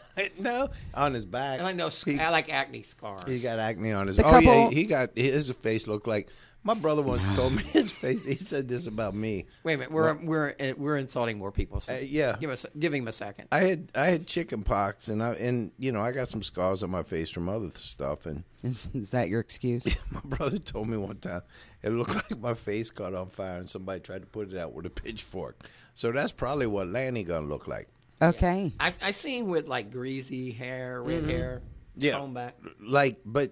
No, on his back. I know. I like acne scars. He got acne on his. The Oh yeah, couple- he got his face looked like my brother once told me his face. He said this about me. Wait a minute. We're insulting more people. So Yeah. give him a second. I had chicken pox and I got some scars on my face from other stuff and Is that your excuse? my brother told me one time it looked like my face caught on fire and somebody tried to put it out with a pitchfork. So that's probably what Lanny gonna look like. Okay. I seen with like greasy hair, red hair, Yeah. comb back. Like, but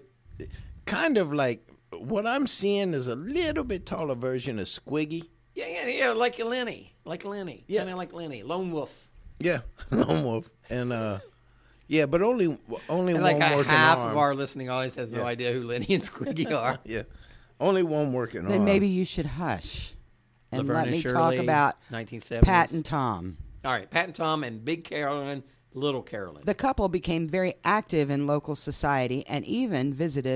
kind of like what I'm seeing is a little bit taller version of Squiggy. Yeah, like Lenny, Yeah. kind of like Lenny, Lone Wolf. Yeah, Lone Wolf, and yeah, but only And one like working half arm. of our listening audience has no idea who Lenny and Squiggy are. Yeah, only one working Then arm. maybe you should hush and Laverne let and me Shirley, talk about 1970s. Pat and Tom. All right, Pat and Tom and Big Carolyn, Little Carolyn. The couple became very active in local society and even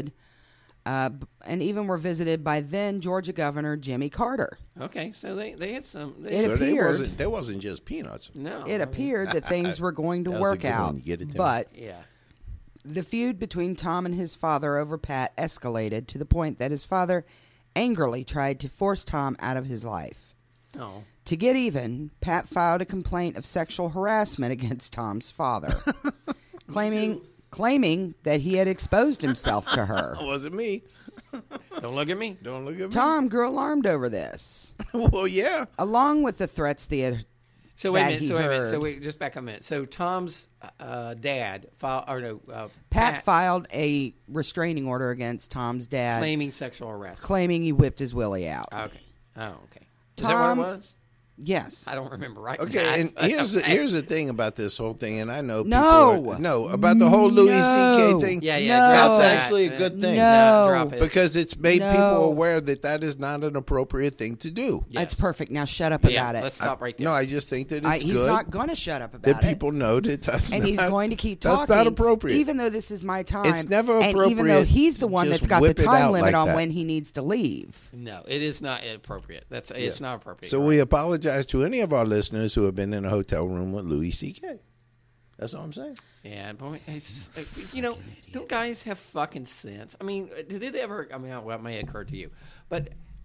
were visited by then Georgia Governor Jimmy Carter. Okay, so they had some. It so appeared- they wasn't just peanuts. No, It appeared that things were going to That was a work good one. out, You get it, Tim? but Yeah. the feud between Tom and his father over Pat escalated to the point that his father angrily tried to force Tom out of his life. Oh. To get even, Pat filed a complaint of sexual harassment against Tom's father, claiming that he had exposed himself to her. It wasn't me. Don't look at me. Don't look at me. Tom grew alarmed over this, Well, yeah. along with the threats So wait a that minute. he So wait a minute. heard. So wait, just back a minute. So Tom's dad Pat filed a restraining order against Tom's dad, claiming sexual harassment. claiming he whipped his willy out. Okay. Oh, okay. Is that what Tom- it was? Yes. I don't remember right. Okay, and now. here's the thing about this whole thing, and I know people No. about the whole Louis No. C.K. thing. Yeah, No. drop That's that. actually a good thing. No. Drop it. Because it's made No. people aware that is not an appropriate thing to do. Yes. That's perfect. Now shut up Yeah, about it. let's stop right there. No, I just think that it's He's good not going to shut up about that people it. know that that's And not, he's going to keep talking. That's not appropriate. Even though this is my time. It's never And even though appropriate he's the to one just that's got the whip it time out limit like on that. when he needs to leave. No, it is not appropriate. It's not appropriate. So You're we right. apologize to any of our listeners who have been in a hotel room with Louis C.K. That's all I'm saying. Yeah, boy, it's just, don't guys have fucking sense? I mean, did it ever? I mean, well, it may occur to you, but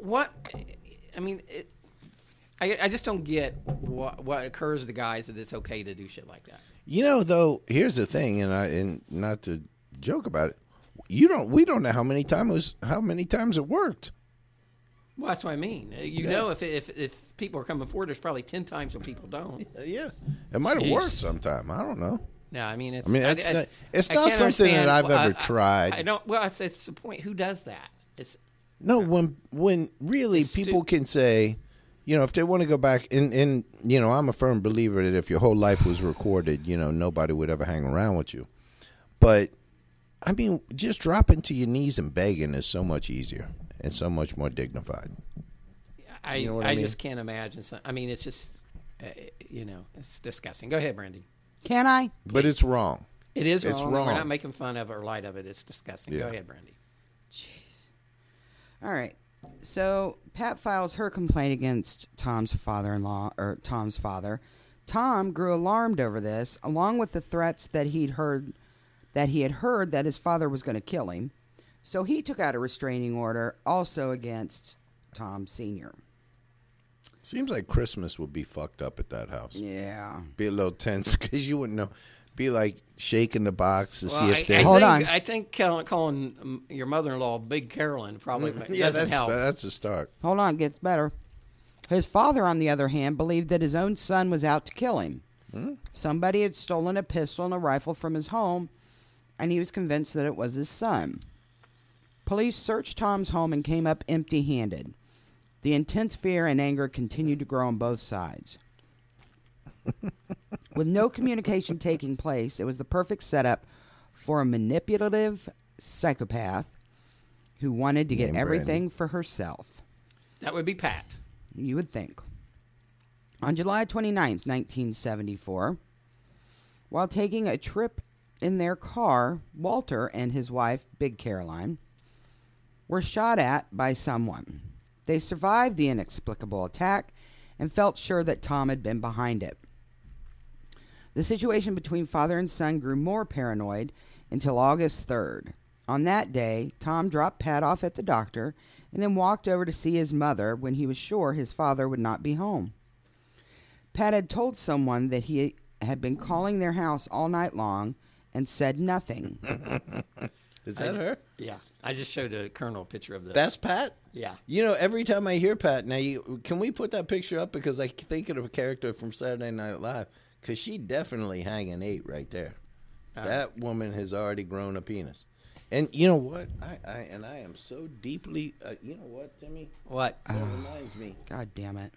what? I mean, I just don't get what occurs to guys that it's okay to do shit like that. You know, though, here's the thing, and not to joke about it, we don't know how many times it worked. Well, that's what I mean. You know, if people are coming forward, there's probably 10 times when people don't. Yeah, it might have worked sometime. I don't know. No, I mean, it's not something that I've ever tried. I don't. Well, it's the point. Who does that? It's when really people can say, you know, if they want to go back, and you know, I'm a firm believer that if your whole life was recorded, you know, nobody would ever hang around with you. But I mean, just dropping to your knees and begging is so much easier and so much more dignified. I mean? Just can't imagine. I mean, it's just, you know, it's disgusting. Go ahead, Brandy. Can I? But it's wrong. It is wrong. It's wrong. We're not making fun of it or light of it. It's disgusting. Yeah. Go ahead, Brandy. Jeez. All right. So Pat files her complaint against Tom's father-in-law, or Tom's father. Tom grew alarmed over this, along with the threats that he had heard that his father was going to kill him. So he took out a restraining order also against Tom Sr. Seems like Christmas would be fucked up at that house. Yeah. Be a little tense because you wouldn't know. Be like shaking the box to see if they... Hold on. I think calling your mother-in-law Big Carolyn probably doesn't help. That's a start. Hold on, gets better. His father, on the other hand, believed that his own son was out to kill him. Somebody had stolen a pistol and a rifle from his home, and he was convinced that it was his son. Police searched Tom's home and came up empty-handed. The intense fear and anger continued to grow on both sides. With no communication taking place, it was the perfect setup for a manipulative psychopath who wanted to get everything for herself. That would be Pat. You would think. On July 29th, 1974, while taking a trip in their car, Walter and his wife, Big Caroline, were shot at by someone. They survived the inexplicable attack and felt sure that Tom had been behind it. The situation between father and son grew more paranoid until August 3rd. On that day, Tom dropped Pat off at the doctor and then walked over to see his mother when he was sure his father would not be home. Pat had told someone that he had been calling their house all night long and said nothing. Is that her? Yeah. I just showed a Colonel a picture of this. That's Pat? Yeah. You know, every time I hear Pat, now, can we put that picture up? Because I think of a character from Saturday Night Live. Because she definitely hanging 8 right there. That woman has already grown a penis. And you know what? I am so deeply... you know what, Timmy? What? That reminds me. God damn it.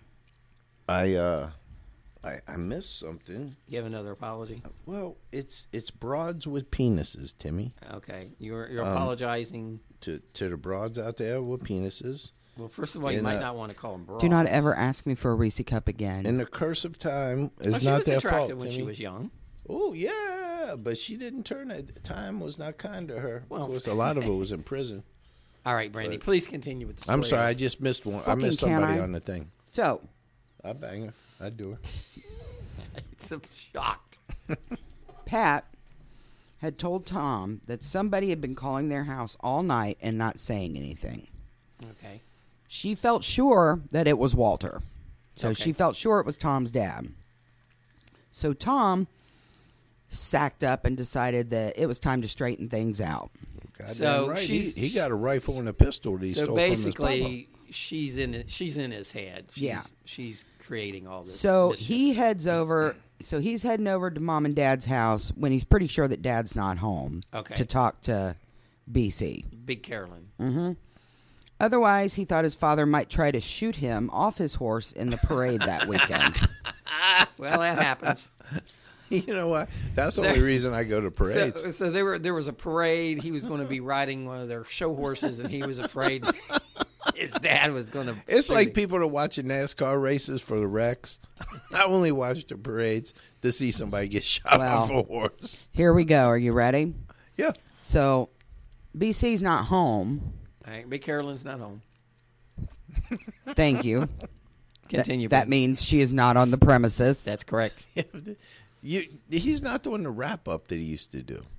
I missed something. You have another apology? Well, it's broads with penises, Timmy. Okay. You're apologizing. To the broads out there with penises. Well, first of all, you might not want to call them broads. Do not ever ask me for a Reese cup again. And the curse of time is she not was their fault, attractive when Timmy. she was young. Oh, yeah, but she didn't turn it. Time was not kind to her. Well, of course, a lot of it was in prison. All right, Brandy, please continue with the story. I'm sorry, I just missed one. I missed somebody on the thing. So, I bang her. I do her. I'm shocked. Pat had told Tom that somebody had been calling their house all night and not saying anything. Okay. She felt sure that it was Walter. So Okay. she felt sure it was Tom's dad. So Tom sacked up and decided that it was time to straighten things out. Goddamn So right. she's- He got a rifle and a pistol that he So stole from his basically, she's in his head. Yeah. She's creating all this. So mischief. he heads over. So he's heading over to Mom and Dad's house when he's pretty sure that Dad's not home. Okay. To talk to BC. Big Carolyn. Otherwise, he thought his father might try to shoot him off his horse in the parade that weekend. Well, that happens. You know what? That's the only reason I go to parades. So there was a parade. He was going to be riding one of their show horses, and he was afraid his dad was going to. It's like people that watching NASCAR races for the wrecks. I only watch the parades to see somebody get shot off a horse. Here we go. Are you ready? Yeah. So, BC's not home. All right, Big Carolyn's not home. Thank you. Continue. That means she is not on the premises. That's correct. He's not doing the wrap up that he used to do.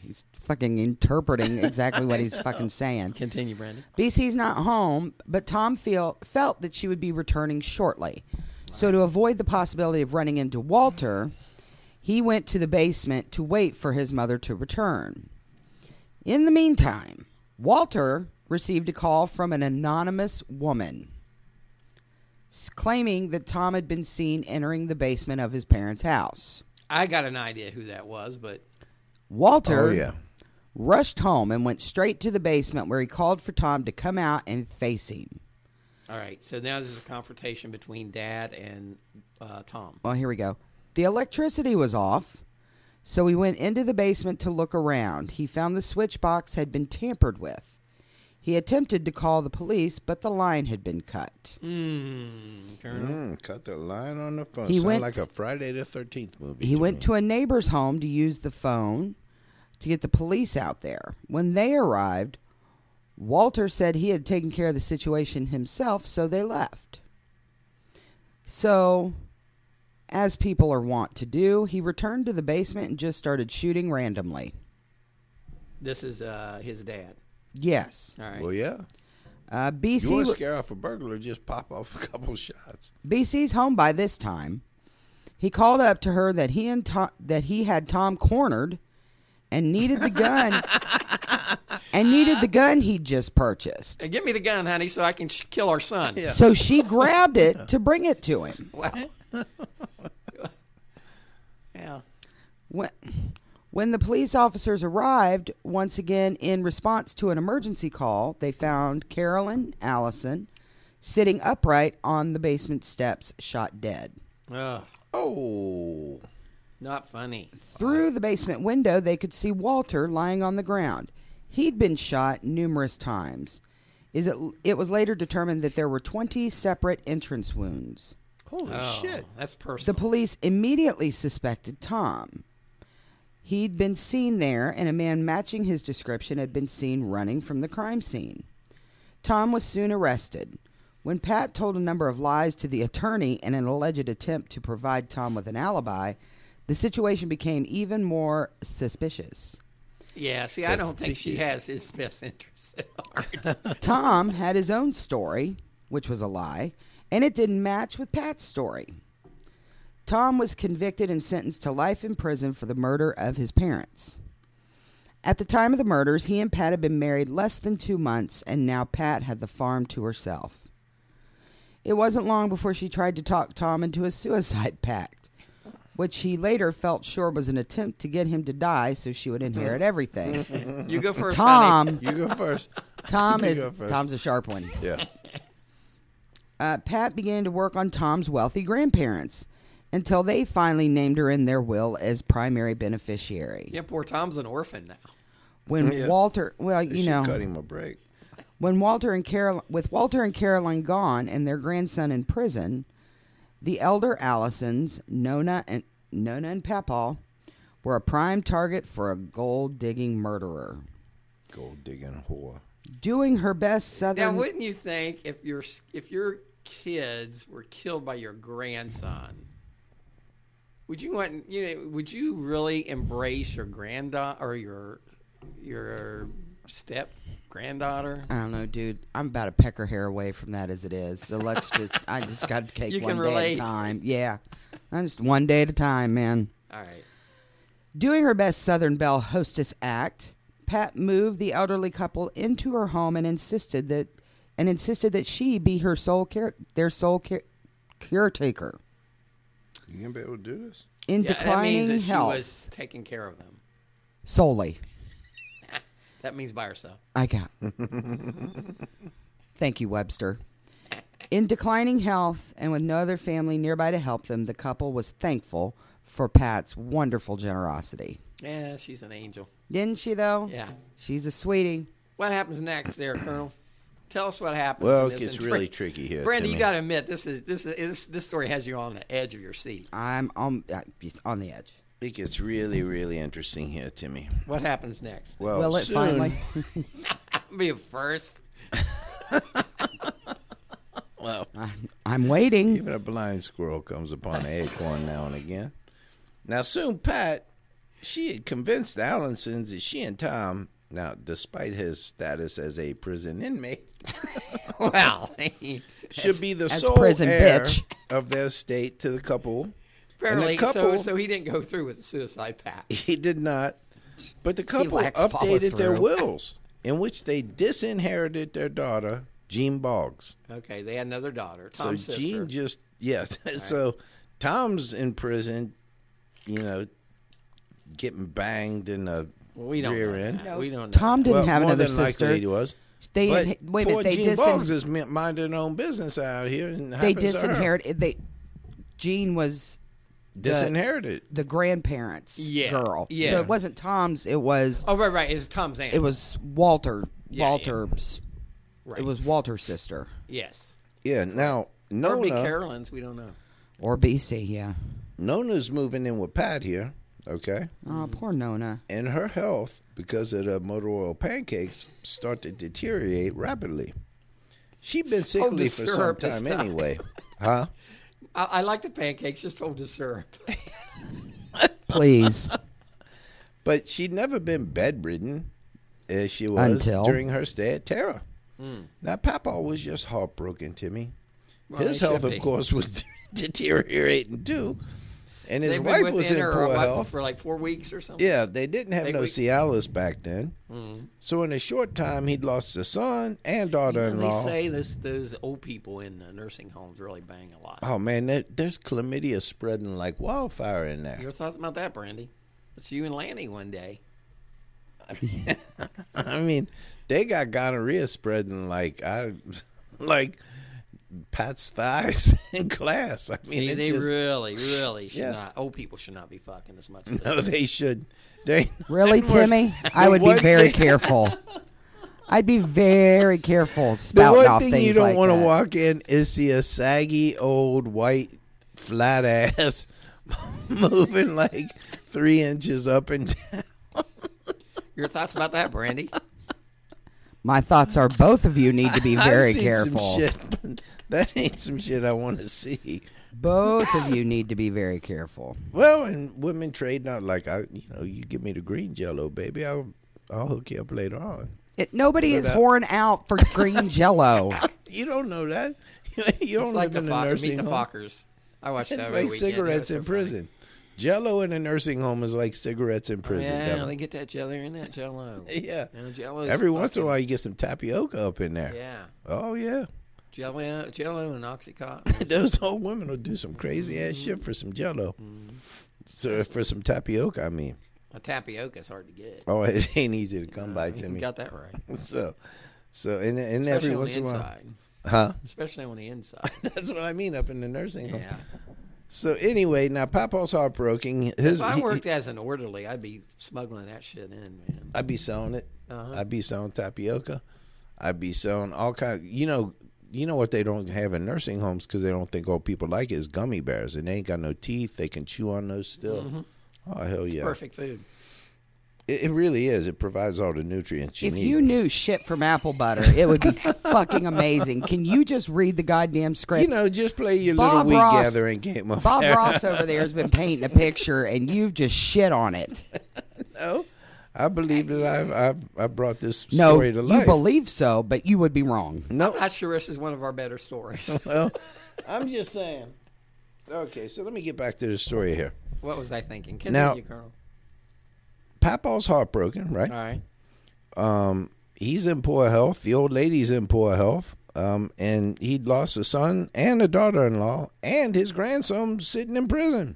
He's fucking interpreting exactly what he's fucking saying. Continue, Brandon. BC's not home, but Tom felt that she would be returning shortly. So to avoid the possibility of running into Walter, he went to the basement to wait for his mother to return. In the meantime, Walter received a call from an anonymous woman claiming that Tom had been seen entering the basement of his parents' house. I got an idea who that was, but Walter rushed home and went straight to the basement where he called for Tom to come out and face him. all right. So now there's a confrontation between Dad and Tom. Well, here we go. The electricity was off, so he went into the basement to look around. He found the switch box had been tampered with. He attempted to call the police, but the line had been cut. Cut the line on the phone. He Sound went- like a Friday the 13th movie. He went to a neighbor's home to use the phone to get the police out there. When they arrived, Walter said he had taken care of the situation himself, so they left. So, as people are wont to do, he returned to the basement and just started shooting randomly. This is his dad. Yes. All right. Well, yeah. BC You want to scare off a burglar, just pop off a couple shots. BC's home by this time. He called up to her that he had Tom cornered and needed the gun he'd just purchased. Hey, give me the gun, honey, so I can kill our son. Yeah. So she grabbed it to bring it to him. Wow. Yeah. When the police officers arrived, once again in response to an emergency call, they found Carolyn Allison sitting upright on the basement steps, shot dead. Ugh. Oh. Not funny. Through the basement window, they could see Walter lying on the ground. He'd been shot numerous times. It was later determined that there were 20 separate entrance wounds. Holy shit. That's The personal. police immediately suspected Tom. He'd been seen there, and a man matching his description had been seen running from the crime scene. Tom was soon arrested. When Pat told a number of lies to the attorney in an alleged attempt to provide Tom with an alibi, the situation became even more suspicious. Yeah, see, I don't think she has his best interests at heart. Tom had his own story, which was a lie, and it didn't match with Pat's story. Tom was convicted and sentenced to life in prison for the murder of his parents. At the time of the murders, he and Pat had been married less than 2 months, and now Pat had the farm to herself. It wasn't long before she tried to talk Tom into a suicide pact, which he later felt sure was an attempt to get him to die so she would inherit everything. You go first, honey. Tom, You go first. Tom You is go first. Tom's a sharp one. Yeah. Pat began to work on Tom's wealthy grandparents until they finally named her in their will as primary beneficiary. Yeah, poor Tom's an orphan now. When Yeah. Walter, well, They you should know, cut him a break. when Walter and Caroline gone and their grandson in prison, the elder Allisons, Nona and Papaw, were a prime target for a gold-digging murderer. Gold digging whore. Doing her best Now, Southern... wouldn't you think if your kids were killed by your grandson, would you want would you really embrace your granddaughter or your step granddaughter? I don't know, dude. I'm about a pecker hair away from that as it is. So I just got to take You one can day relate. at a time. Yeah. I'm just one day at a time, man. All right. Doing her best Southern Belle hostess act, Pat moved the elderly couple into her home and insisted that she be her their sole caretaker. You gonna be able to do this? In Yeah, that declining means that health, she was taking care of them. solely. That means by herself. I got. Thank you, Webster. In declining health and with no other family nearby to help them, the couple was thankful for Pat's wonderful generosity. Yeah, she's an angel. Didn't she, though? Yeah. She's a sweetie. What happens next, there, Colonel? Tell us what happens. Well, in it this gets intrigue. really tricky here. Brandon, Timmy. you got to admit this story has you on the edge of your seat. I'm on the edge. It gets really, really interesting here, Timmy. What happens next? Well, Will it soon, finally? Be a first. Well, I'm waiting. even a blind squirrel comes upon an acorn now and again. Now, soon, Pat she had convinced the Allisons that she and Tom, now despite his status as a prison inmate, Well, should be the as sole prison heir bitch. of their estate to the couple. apparently, And the couple, so he didn't go through with the suicide pact. he did not. But the couple lacks updated their follow-through. wills in which they disinherited their daughter, Jean Boggs. Okay, they had another daughter, So Tom's sister. Jean just, yes. So Tom's in prison, getting banged in the Well, we don't rear know end. that. We don't know. Tom didn't have more another than sister. likely he was. They But had- wait a poor minute, they Jean Boggs is minding her own business out here. And They happens to her. disinherited. Jean was Disinherited. the grandparents' Yeah, girl. yeah. So it wasn't Tom's. It was. Oh, right. It's Tom's aunt. It was Walter. Yeah, Walter's. Right. It was Walter's sister Yes. Yeah. Now Or be Nona, Carolyn's. We don't know. or BC. Yeah. Nona's moving in with Pat here. Okay. Oh, poor Nona. And her health, because of the motor oil pancakes, start to deteriorate rapidly. She'd been sickly for some syrup this time time. anyway. Huh? I like the pancakes. Just hold the syrup. Please. But she'd never been bedridden as she was Until. during her stay at Terra. Now, Papa was just heartbroken, Timmy. Well, His they health, should of be. course, was deteriorating too. And his They've wife been was in within her poor what, health. for like 4 weeks or something. Yeah, they didn't have 8 no weeks. Cialis back then. So in a short time, he'd lost a son and They daughter-in-law. say those old people in the nursing homes really bang a lot. Oh, man, there's chlamydia spreading like wildfire in there. Your thoughts about that, Brandy? It's you and Lanny one day. I mean, they got gonorrhea spreading like Pat's thighs in class. I mean, See, it's they just, really should Yeah. not. Old people should not be fucking as much. As no, they should. They Really, the worst- Timmy? I the would be one very thing- careful. I'd be very careful The spouting one off thing things you don't like want to that. walk in is see a saggy old white flat ass moving like 3 inches up and down. Your thoughts about that, Brandy? My thoughts are both of you need to be very I've seen careful. Some shit. That ain't some shit I want to see. Both of you need to be very careful. Well, and women trade not like you give me the green Jello, baby. I'll hook you up later on. Nobody Look is at that. whoring out for green Jello. You don't know that. You don't It's like live the in a nursing Meet the home. Fockers. I watched that It's every like weekend. cigarettes It in was so funny. prison. Jello in a nursing home is like cigarettes in prison. Yeah, devil. they get that jelly in that Jello. Yeah. And Jello's Every once in a fucking- while, you get some tapioca up in there. Yeah, Oh yeah. Jello and OxyContin. Those old women will do some crazy ass shit for some Jello. So for some tapioca, I mean. A tapioca is hard to get. Oh, it ain't easy to come by, You Timmy. got that right. So and Especially every on once the in a while, inside. huh? Especially on the inside. That's what I mean up in the nursing home. Yeah. So anyway, now Papa's heartbroken. If I worked as an orderly, I'd be smuggling that shit in, man. I'd be selling it. Uh-huh. I'd be selling tapioca. I'd be selling all kinds. You know what they don't have in nursing homes because they don't think old people like it is gummy bears, and they ain't got no teeth. They can chew on those still. Oh hell It's yeah! perfect food. It really is. It provides all the nutrients you If need. you knew shit from apple butter, it would be fucking amazing. Can you just read the goddamn script? Just play your Bob little Ross- weed gathering game of Bob Ross over there has been painting a picture, and you've just shit on it. No, I believe that I've brought this No, story to life. you believe so, but you would be wrong. No, I'm not sure this is one of our better stories. well, I'm just saying. Okay, so let me get back to the story here. What was I thinking? Now- Continue, Colonel. Papa's heartbroken, right? All right. He's in poor health. The old lady's in poor health. And he'd lost a son and a daughter-in-law, and his grandson sitting in prison.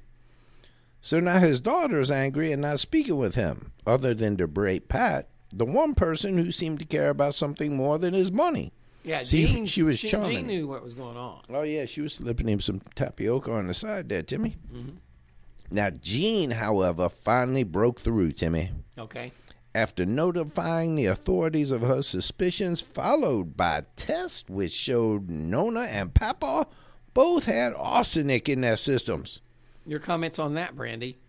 So now his daughter's angry and not speaking with him, other than to berate Pat, the one person who seemed to care about something more than his money. Yeah, See, she was charming. Jean knew what was going on. Oh, yeah, she was slipping him some tapioca on the side there, Timmy. Now, Jean, however, finally broke through, Timmy. Okay. After notifying the authorities of her suspicions, followed by a test which showed Nona and Papa both had arsenic in their systems. Your comments on that, Brandy?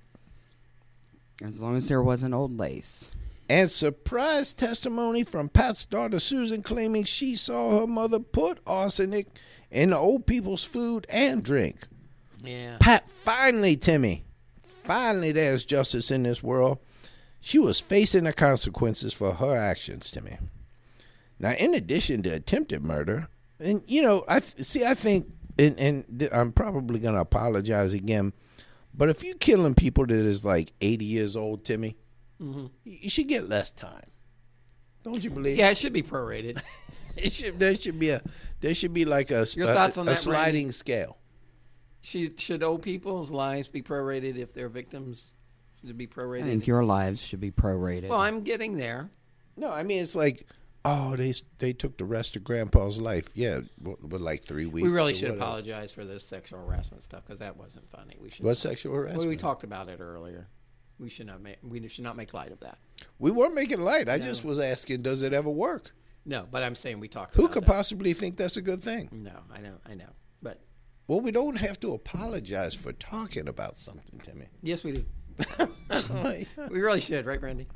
As long as there wasn't old lace. And surprise testimony from Pat's daughter Susan claiming she saw her mother put arsenic in the old people's food and drink. Yeah. Pat finally, Timmy, finally there's justice in this world, she was facing the consequences for her actions, Timmy. Now, in addition to attempted murder, and, I think, and I'm probably going to apologize again, but if you're killing people that is like 80 years old, Timmy, you should get less time. Don't you believe? Yeah, it should be prorated. There should be like a sliding scale. Should old people's lives be prorated if they're victims? Should it be prorated? I think your lives should be prorated. Well, I'm getting there. No, I mean, it's like, oh, they took the rest of Grandpa's life. Yeah, with like 3 weeks. We really should apologize for this sexual harassment stuff because that wasn't funny. What sexual harassment? Well, we talked about it earlier. We should not make light of that. We weren't making light. I just was asking, does it ever work? No, but I'm saying we talked Who about could that. possibly think that's a good thing? No, I know. But well, we don't have to apologize for talking about something, Timmy. yes, we do. We really should, right, Brandy?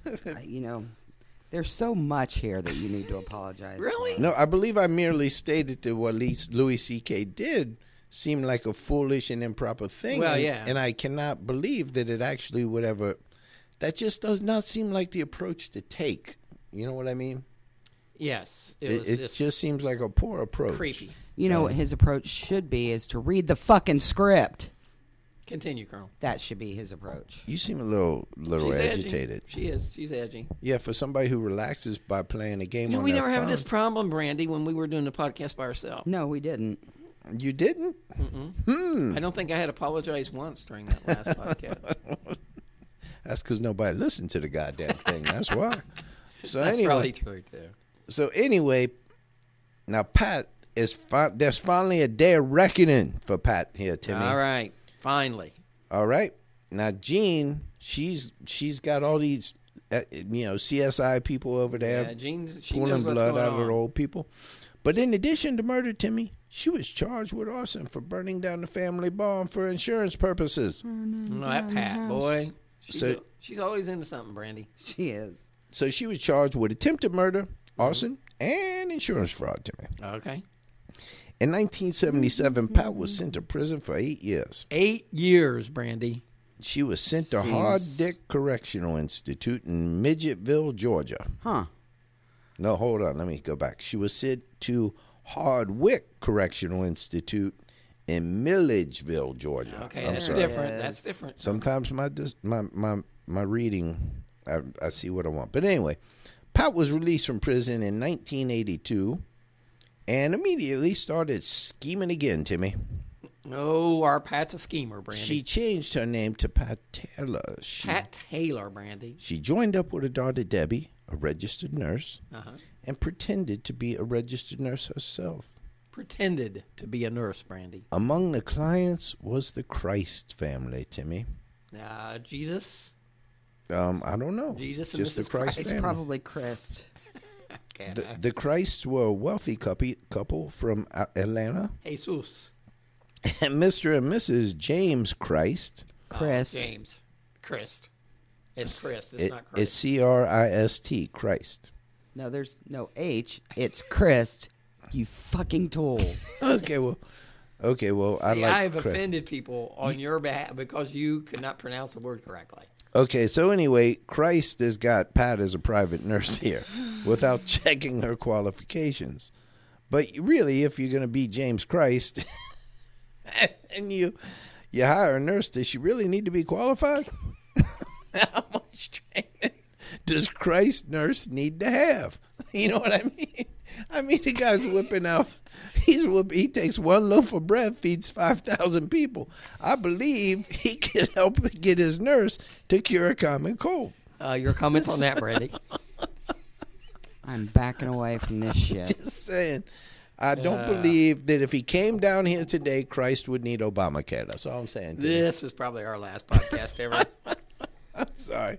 There's so much here that you need to apologize Really? for. No, I believe I merely stated that what Louis C.K. did seemed like a foolish and improper thing. Well, and, yeah. And I cannot believe that it actually would ever. That just does not seem like the approach to take. You know what I mean? Yes. It just seems like a poor approach. creepy. What his approach should be is to read the fucking script. Continue, Colonel. That should be his approach. You seem a little She's agitated. Edgy. She is. She's edgy. Yeah, for somebody who relaxes by playing a game on we their never phone. had this problem, Brandy, when we were doing the podcast by ourselves. No, we didn't. You didn't? I don't think I had apologized once during that last podcast. That's because nobody listened to the goddamn thing. That's why. So That's anyway, probably true, too. So anyway, now Pat is there's finally a day of reckoning for Pat here, Timmy. All right. Finally. All right. Now Jean, she's got all these, CSI people over there, Yeah, Jean, she pulling knows what's blood going out of on. her old people. But in addition to murder, Timmy, she was charged with arson for burning down the family barn for insurance purposes. No, that Pat, boy. So- She's always into something, Brandy. She is. So she was charged with attempted murder, arson, and insurance fraud, Timmy. Okay. In 1977, Pat was sent to prison for 8 years. 8 years, Brandy. She was sent to Hard Dick Correctional Institute in Midgetville, Georgia. Huh. No, hold on. Let me go back. She was sent to Hardwick Correctional Institute in Milledgeville, Georgia. Okay, I'm that's sorry. different. That's different. Sometimes my reading, I see what I want. But anyway, Pat was released from prison in 1982 and immediately started scheming again, Timmy. Oh, our Pat's a schemer, Brandy. She changed her name to Pat Taylor. Pat Taylor, Brandy. She joined up with her daughter, Debbie, a registered nurse, Uh-huh. and pretended to be a registered nurse herself. Pretended to be a nurse, Brandy. Among the clients was the Christ family, Timmy. Jesus? I don't know. Jesus and Just the Mrs. Christ Christ. It's family. probably Christ. Okay. The Christs were a wealthy couple from Atlanta, Jesus. and Mr. and Mrs. James Christ. Christ. James. Christ. It's Christ. It's not It's Christ. Christ, Christ. No, there's no H. It's Christ. You fucking tool. Okay, well, I See, like I have Christ. offended people on your behalf because you could not pronounce a word correctly. Okay, so anyway, Christ has got Pat as a private nurse here without checking her qualifications. But really, if you're going to be James Christ and you hire a nurse, does she really need to be qualified? How much training does Christ nurse need to have? You know what I mean? I mean, the guy's whipping out. He takes one loaf of bread, feeds 5,000 people. I believe he can help get his nurse to cure a common cold. Your comments on that, Brandy? I'm backing away from this shit. Just saying. I don't believe that if he came down here today, Christ would need Obamacare. That's all I'm saying. This is probably our last podcast ever. I'm sorry.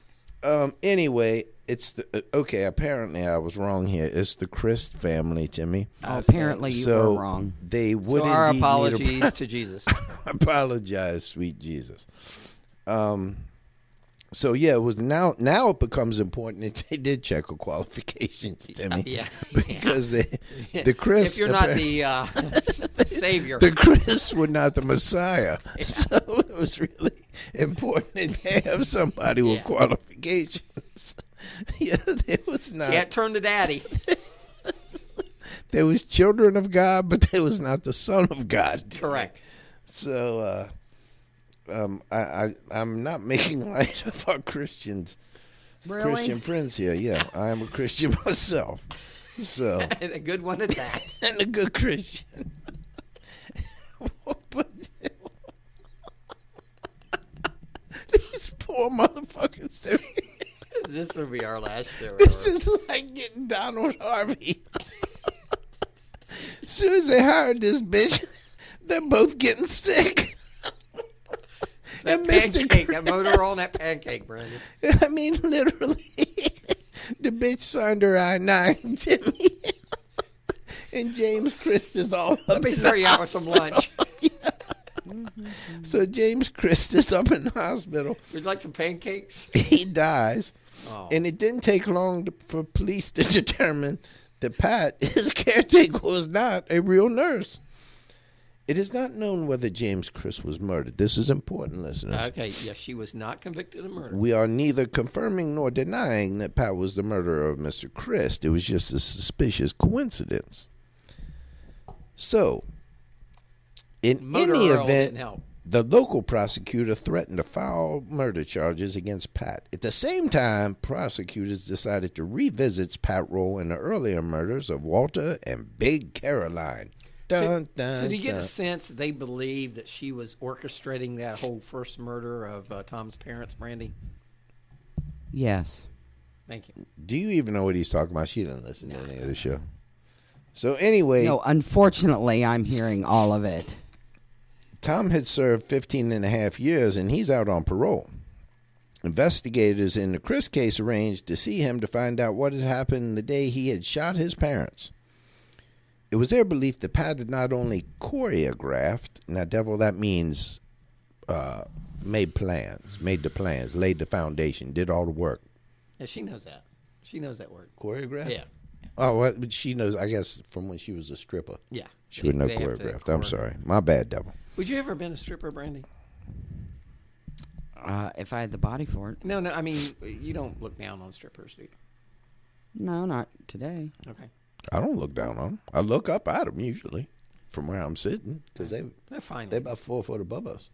Anyway, it's okay. Apparently, I was wrong here. It's the Christ family, Timmy. Oh, apparently you So were wrong. they would So our indeed need apologies to Jesus. I apologize, sweet Jesus. So yeah, it was now it becomes important that they did check her qualifications, Timmy. Yeah. Because the Christ, If you're not the Savior. the Christ were not the Messiah. So it was really important that they have somebody with qualifications. Yeah, there was not. Yeah, turn to daddy. There was children of God, but there was not the Son of God. Correct. So, I'm not making light of our Christian friends here. Yeah, I am a Christian myself. So And a good one at that. and a good Christian. But these poor motherfuckers. This will be our last show. This is like getting Donald Harvey. As soon as they hired this bitch, they're both getting sick. That And Mr. pancake, that motor on that pancake, Brandon. I mean, literally, the bitch signed her I-9 to me. And James Christ is all up. Let me in throw the you out with some lunch. So James Christ is up in the hospital. Would you like some pancakes? He dies. Oh. And it didn't take long for police to determine that Pat, his caretaker, was not a real nurse. It is not known whether James Christ was murdered. This is important, listeners. Okay, yes, she was not convicted of murder. We are neither confirming nor denying that Pat was the murderer of Mr. Christ. It was just a suspicious coincidence. So, in Motor any oil event, didn't help. the local prosecutor threatened to file murder charges against Pat. At the same time, prosecutors decided to revisit Pat's role in the earlier murders of Walter and Big Caroline. Dun, dun, So do you get a dun. sense they believe that she was orchestrating that whole first murder of Tom's parents, Brandy? Yes. Thank you. Do you even know what he's talking about? She didn't listen to any of the show. So anyway, No, unfortunately, I'm hearing all of it. Tom had served 15 and a half years, and he's out on parole. Investigators in the Chris case arranged to see him to find out what had happened the day he had shot his parents. It was their belief that Pat had not only choreographed, now, devil, that means made the plans, laid the foundation, did all the work. Yeah, she knows that. She knows that word. Choreographed? Yeah. Oh, well, but she knows, I guess, from when she was a stripper. Yeah. She would know They have to choreographed. I'm sorry. My bad, devil. Would you ever been a stripper, Brandy? If I had the body for it. No, I mean, you don't look down on strippers, do you? No, not today. Okay. I don't look down on them. I look up at them usually from where I'm sitting because They're fine. they're about 4 foot above us.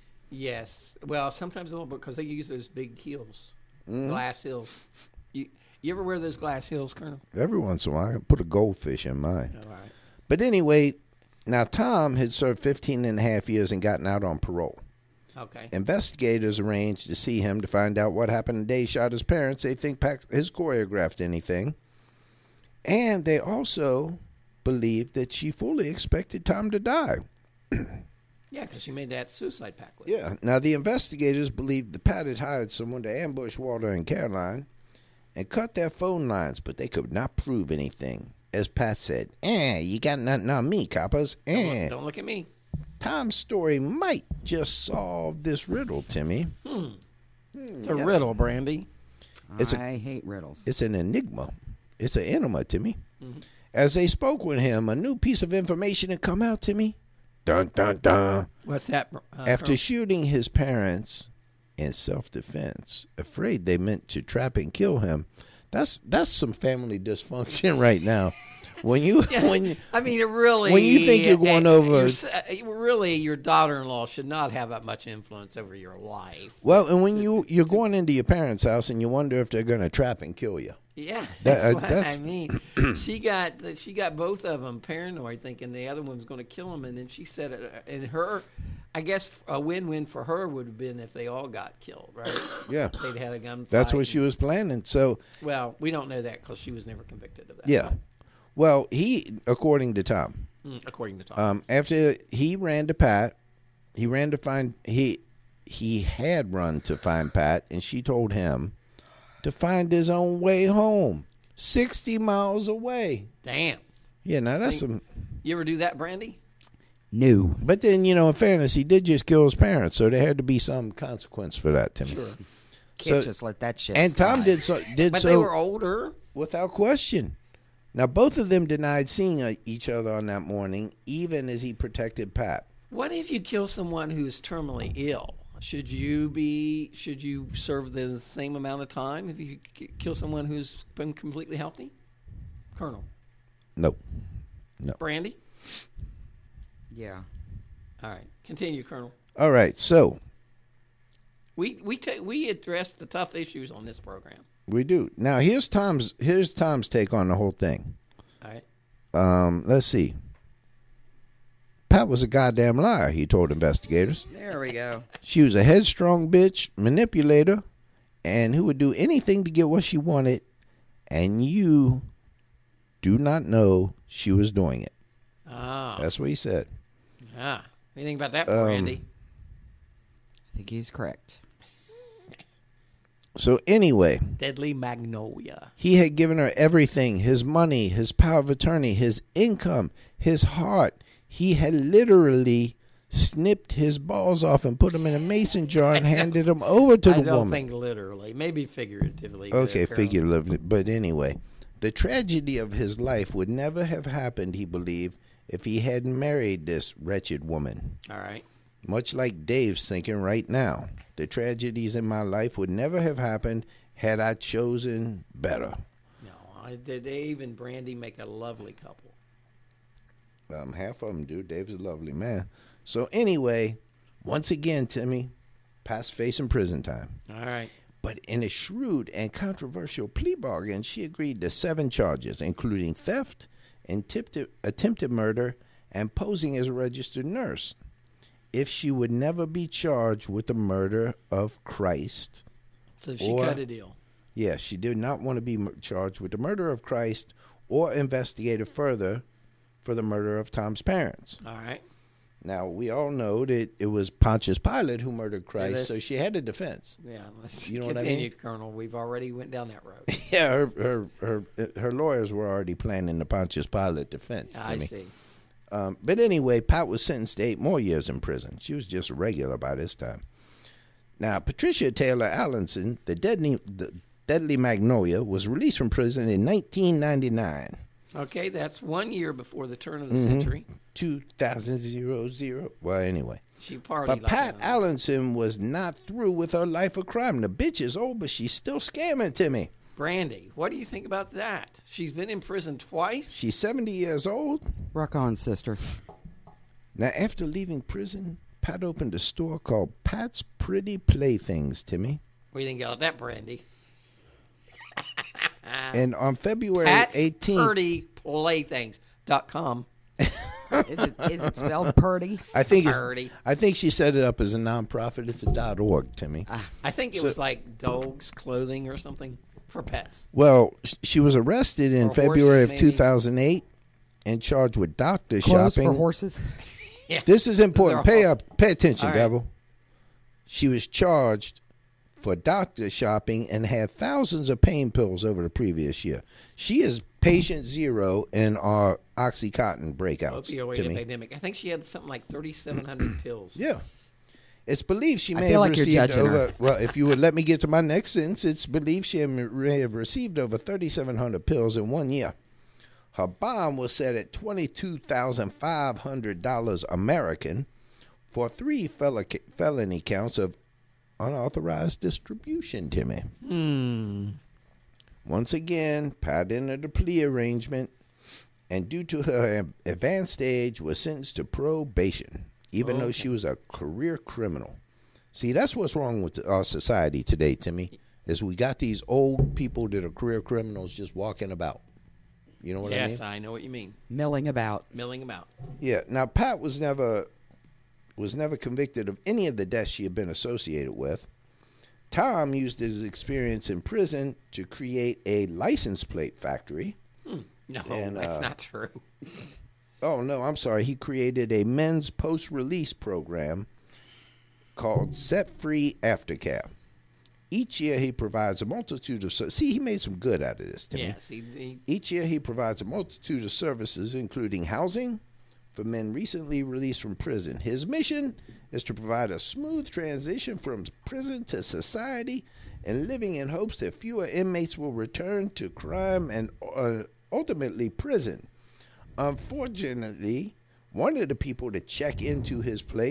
Yes. Well, sometimes a little bit because they use those big heels, Mm-hmm. glass heels. You ever wear those glass heels, Colonel? Every once in a while, I put a goldfish in mine. All right. But anyway, now Tom had served 15 and a half years and gotten out on parole. Okay. Investigators arranged to see him to find out what happened the day he shot his parents. They think Pat has choreographed anything. And they also believed that she fully expected Tom to die. Yeah, because she made that suicide pact with Yeah. Now, the investigators believed that Pat had hired someone to ambush Walter and Caroline and cut their phone lines, but they could not prove anything. As Pat said, you got nothing on me, coppers. Don't look at me. Tom's story might just solve this riddle, Timmy. It's a riddle, Brandy. I hate riddles. It's an enigma. It's an enigma, Timmy. Mm-hmm. As they spoke with him, a new piece of information had come out, Timmy. Dun, dun, dun. What's that? After Colonel? shooting his parents in self-defense, afraid they meant to trap and kill him. That's some family dysfunction right now. When you I mean, it really. when you think you're going over, really, your daughter-in-law should not have that much influence over your life. well, and when you're going into your parents' house and you wonder if they're going to trap and kill you. Yeah, That- that's what that's- I mean. She got both of them paranoid, thinking the other one was going to kill them, and then she said, and her, I guess a win-win for her would have been if they all got killed, right? Yeah, They'd had a gunfight. that's what she was planning. So, Well, we don't know that because she was never convicted of that. yeah. Well, according to Tom, According to Tom. after he ran to Pat, he ran to find he had run to find Pat, and she told him to find his own way home, 60 miles away. Damn. Yeah, now that's some. You ever do that, Brandy? No. But then, in fairness, he did just kill his parents, so there had to be some consequence for that, Timmy. Sure. Can't So- just let that shit And Tom slide. did But so they were older. without question. Now, both of them denied seeing each other on that morning, even as he protected Pat. What if you kill someone who's terminally ill? Should you serve the same amount of time if you kill someone who's been completely healthy? Colonel. No. Brandy? Yeah. All right. Continue, Colonel. All right, so we address the tough issues on this program. we do. Now here's Tom's take on the whole thing. All right. Let's see. Pat was a goddamn liar, he told investigators. There we go. She was a headstrong bitch, manipulator, and who would do anything to get what she wanted, and you do not know she was doing it. Oh. That's what he said. Ah. Anything about that, Brandy? I think he's correct. So anyway, Deadly Magnolia. he had given her everything, his money, his power of attorney, his income, his heart. He had literally snipped his balls off and put them in a mason jar and handed them over to the I don't woman. think literally. Maybe figuratively. Okay, Colonel. figuratively. But anyway, the tragedy of his life would never have happened, he believed, if he hadn't married this wretched woman. All right. Much like Dave's thinking right now. The tragedies in my life would never have happened had I chosen better. No, Dave and Brandy make a lovely couple. Half of them do. Dave's a lovely man. So anyway, once again, Timmy, Pat's facing prison time. All right. But in a shrewd and controversial plea bargain, she agreed to 7 charges, including theft, attempted murder, and posing as a registered nurse, if she would never be charged with the murder of Christ. So she cut a deal. Yeah, she did not want to be charged with the murder of Christ or investigated further for the murder of Tom's parents. All right. Now, we all know that it was Pontius Pilate who murdered Christ, so she had a defense. Yeah, let's You know what I continue, mean? Colonel. We've already went down that road. Yeah, her lawyers were already planning the Pontius Pilate defense. I Timmy. see. But anyway, Pat was sentenced to 8 more years in prison. She was just a regular by this time. Now, Patricia Taylor Allinson, the Deadly Magnolia, was released from prison in 1999. Okay, that's 1 year before the turn of the century. 2000. Well, anyway. She partied But like Pat a- Allinson was not through with her life of crime. The bitch is old, but she's still scamming, Timmy. Brandy, what do you think about that? She's been in prison twice? She's 70 years old. Rock on, sister. Now, after leaving prison, Pat opened a store called Pat's Pretty Playthings, Timmy. What do you think about that, Brandy? And on February Pat's 18th, PurdyPlaythings.com. Is it spelled Purdy? I think Purdy. I think she set it up as a nonprofit. It's a .org, Timmy. I think it was like dogs' clothing or something for pets. Well, she was arrested in Or February horses, of maybe. 2008 and charged with doctor Clothes shopping. for horses? Yeah. This is important. They're- Pay attention, All right. Devil. She was charged for doctor shopping and had thousands of pain pills over the previous year. She is patient zero in our Oxycontin breakouts. Opioid Timmy. epidemic. I think she had something like 3,700 pills. Yeah. It's believed she I may feel have like you're received judging her. over. Well, if you would let me get to my next sentence, it's believed she may have received over 3,700 pills in 1 year. Her bond was set at $22,500 American for 3 felony counts of unauthorized distribution, Timmy. Once again, Pat entered a plea arrangement, and due to her advanced age, was sentenced to probation, even though she was a career criminal. See, that's what's wrong with our society today, Timmy, is we got these old people that are career criminals just walking about. You know what I mean? Yes, I know what you mean. Milling about. Milling about. Yeah. Now, Pat was never convicted of any of the deaths she had been associated with. Tom used his experience in prison to create a license plate factory. No, And, that's not true. Oh, no, I'm sorry. He created a men's post-release program called Set Free Aftercare. Each year he provides a multitude of... See, he made some good out of this, Timmy. Yes, he Each year he provides a multitude of services, including housing for men recently released from prison. His mission is to provide a smooth transition from prison to society and living in hopes that fewer inmates will return to crime and ultimately prison. Unfortunately, one of the people to check into his place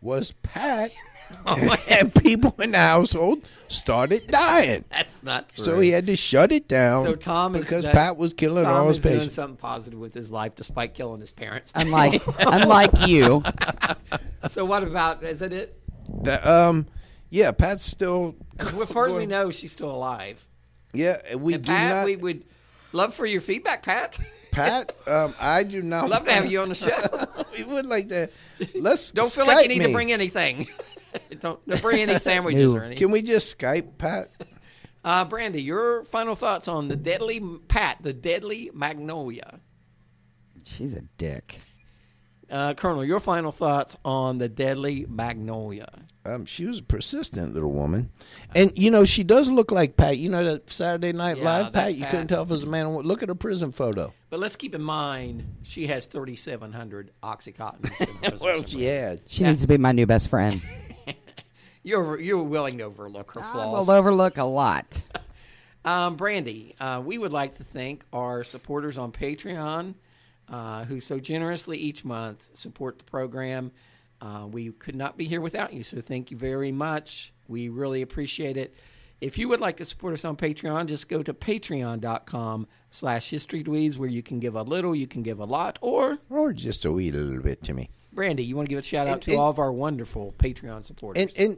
was Pat, and people in the household started dying. That's not true. So he had to shut it down. So Tom is because Pat was killing all his doing patients. something positive with his life despite killing his parents. Unlike you. So what about, isn't it? Yeah, Pat's still. As far as we know, she's still alive. Yeah, we And do Pat, not. we would love for your feedback, Pat. Pat, I do not. I'd love to have you on the show. We would like to. Let's Don't feel like you Skype need to me. bring anything. Don't bring any sandwiches or anything. Can we just Skype Pat? Brandy, your final thoughts on the deadly Magnolia. She's a dick. Colonel, your final thoughts on the deadly Magnolia. She was a persistent little woman. And, she does look like Pat. You know that Saturday Night Yeah, Live that's Pat? You couldn't Pat. tell if it was a man or woman. Look at her prison photo. But let's keep in mind, she has 3,700 Oxycontins. in the prison Well, somewhere. she had. She needs to be my new best friend. You're willing to overlook her I flaws. will overlook a lot. Brandy, we would like to thank our supporters on Patreon who so generously each month support the program. We could not be here without you, so thank you very much. We really appreciate it. If you would like to support us on Patreon, just go to patreon.com/historydweebs where you can give a little, you can give a lot, or just a wee little bit to me. Brandy, you want to give a shout out to all of our wonderful Patreon supporters. And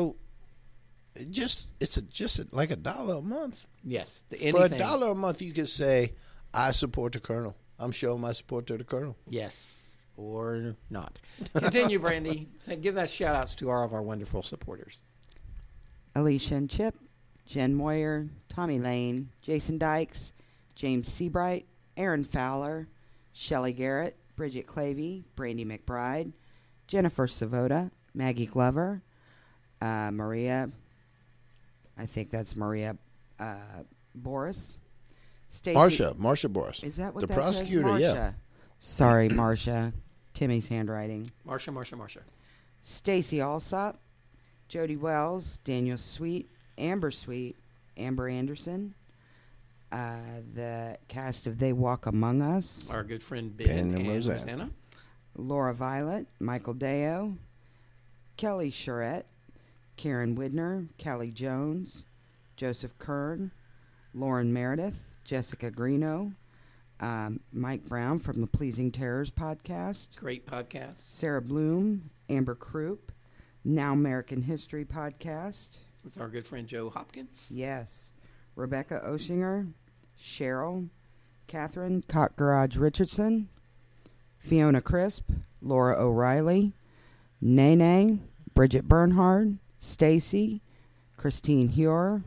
just like $1 a month. Yes. For Anything. $1 a month, you can say, I support the Colonel. I'm showing my support to the Colonel. Yes. Or not. Continue, Brandy. Give that shout outs to all of our wonderful supporters. Alicia and Chip, Jen Moyer, Tommy Lane, Jason Dykes, James Seabright, Aaron Fowler, Shelley Garrett, Bridget Clavey, Brandy McBride, Jennifer Savoda, Maggie Glover, Maria, I think that's Maria Boris, Stacy. Marcia Boris. Is that what the that prosecutor? says? Yeah. Marcia. Sorry, Marcia. Timmy's handwriting. Marsha. Stacy Alsop, Jody Wells, Daniel Sweet, Amber Anderson, the cast of They Walk Among Us, Our good friend Ben Ben and and Rosanna. Rosanna. Laura Violet, Michael Deo, Kelly Charette, Karen Widner, Callie Jones, Joseph Kern, Lauren Meredith, Jessica Greeno, Mike Brown from the Pleasing Terrors podcast, Great podcast. Sarah Bloom, Amber Croup, Now American History podcast, With our good friend Joe Hopkins. yes, Rebecca Oshinger, Cheryl, Catherine Cock Garage Richardson, Fiona Crisp, Laura O'Reilly, Nene, Bridget Bernhard, Stacy, Christine Huer,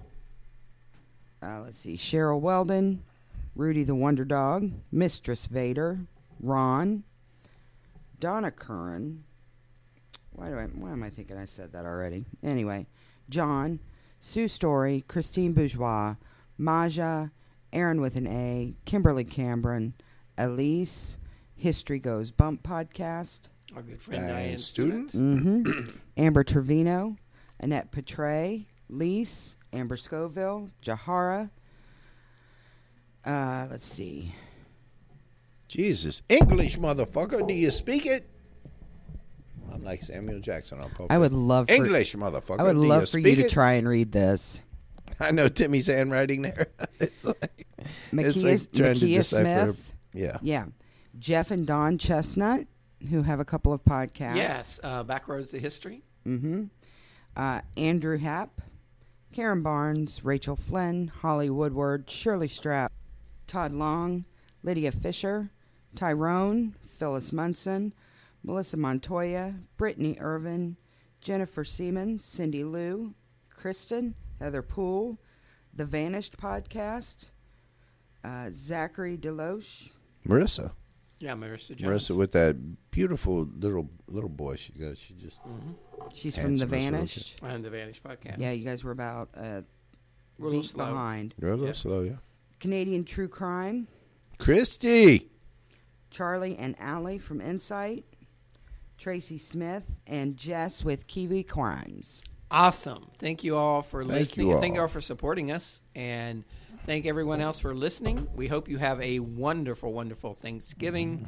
Cheryl Weldon, Rudy the Wonder Dog, Mistress Vader, Ron, Donna Curran. Why am I thinking I said that already? Anyway, John, Sue Story, Christine Bourgeois, Maja, Aaron with an A, Kimberly Cameron, Elise, History Goes Bump podcast, Our good friend Diane Diane Student. Student. Amber Trevino, Annette Petray, Lise, Amber Scoville, Jahara. Let's see. Jesus. English, motherfucker. Do you speak it? I'm like Samuel Jackson on Pulp I would Fiction. love for, English, motherfucker. I would Do love for you speak to it? try and read this. I know Timmy's handwriting there. It's like trying to Makia decipher. Smith. Yeah. Yeah. Jeff and Don Chestnut, who have a couple of podcasts. Yes. Backroads to History. Mm-hmm. Andrew Happ, Karen Barnes, Rachel Flynn, Holly Woodward, Shirley Strapp, Todd Long, Lydia Fisher, Tyrone, Phyllis Munson, Melissa Montoya, Brittany Irvin, Jennifer Siemens, Cindy Liu, Kristen, Heather Poole, The Vanished Podcast, Zachary Deloche. Marissa. Yeah, Marissa Jones. Marissa with that beautiful little boy she got. She just She's from The Handsome as a Vanished. And the Vanish podcast. Yeah, you guys were about We're a little beat slow. behind. you're a little slow, yeah. Canadian True Crime, Christy. Charlie and Allie from Insight, Tracy Smith, and Jess with Kiwi Crimes. Awesome. Thank you all for listening. you Thank you all all for supporting us. And thank everyone else for listening. We hope you have a wonderful, wonderful Thanksgiving.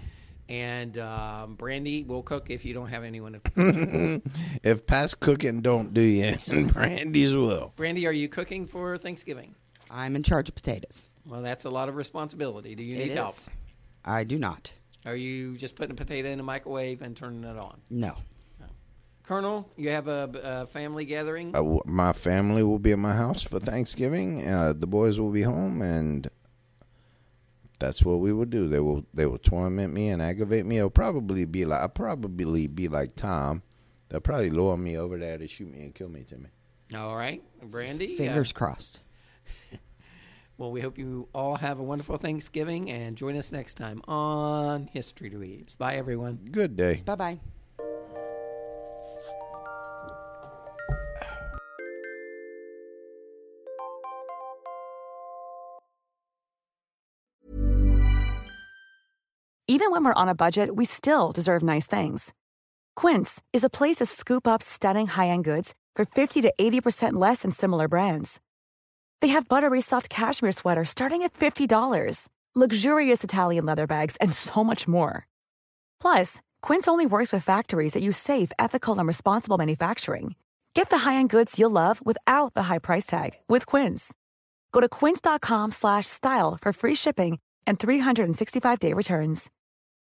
And Brandy will cook if you don't have anyone to cook. If past cooking don't do you, Brandy's will. Brandy, are you cooking for Thanksgiving? I'm in charge of potatoes. Well, that's a lot of responsibility. Do you need help? I do not. Are you just putting a potato in the microwave and turning it on? No. Colonel, you have a family gathering? My family will be at my house for Thanksgiving. The boys will be home, and that's what we will do. They will torment me and aggravate me. I'll probably be like Tom. They'll probably lure me over there to shoot me and kill me, Timmy. All right, Brandy. Fingers crossed. Well, we hope you all have a wonderful Thanksgiving, and join us next time on History Dweebs. Bye, everyone. Good day. Bye-bye. Even when we're on a budget, we still deserve nice things. Quince is a place to scoop up stunning high-end goods for 50 to 80% less than similar brands. They have buttery soft cashmere sweaters starting at $50, luxurious Italian leather bags, and so much more. Plus, Quince only works with factories that use safe, ethical, and responsible manufacturing. Get the high-end goods you'll love without the high price tag with Quince. Go to quince.com/style for free shipping and 365-day returns.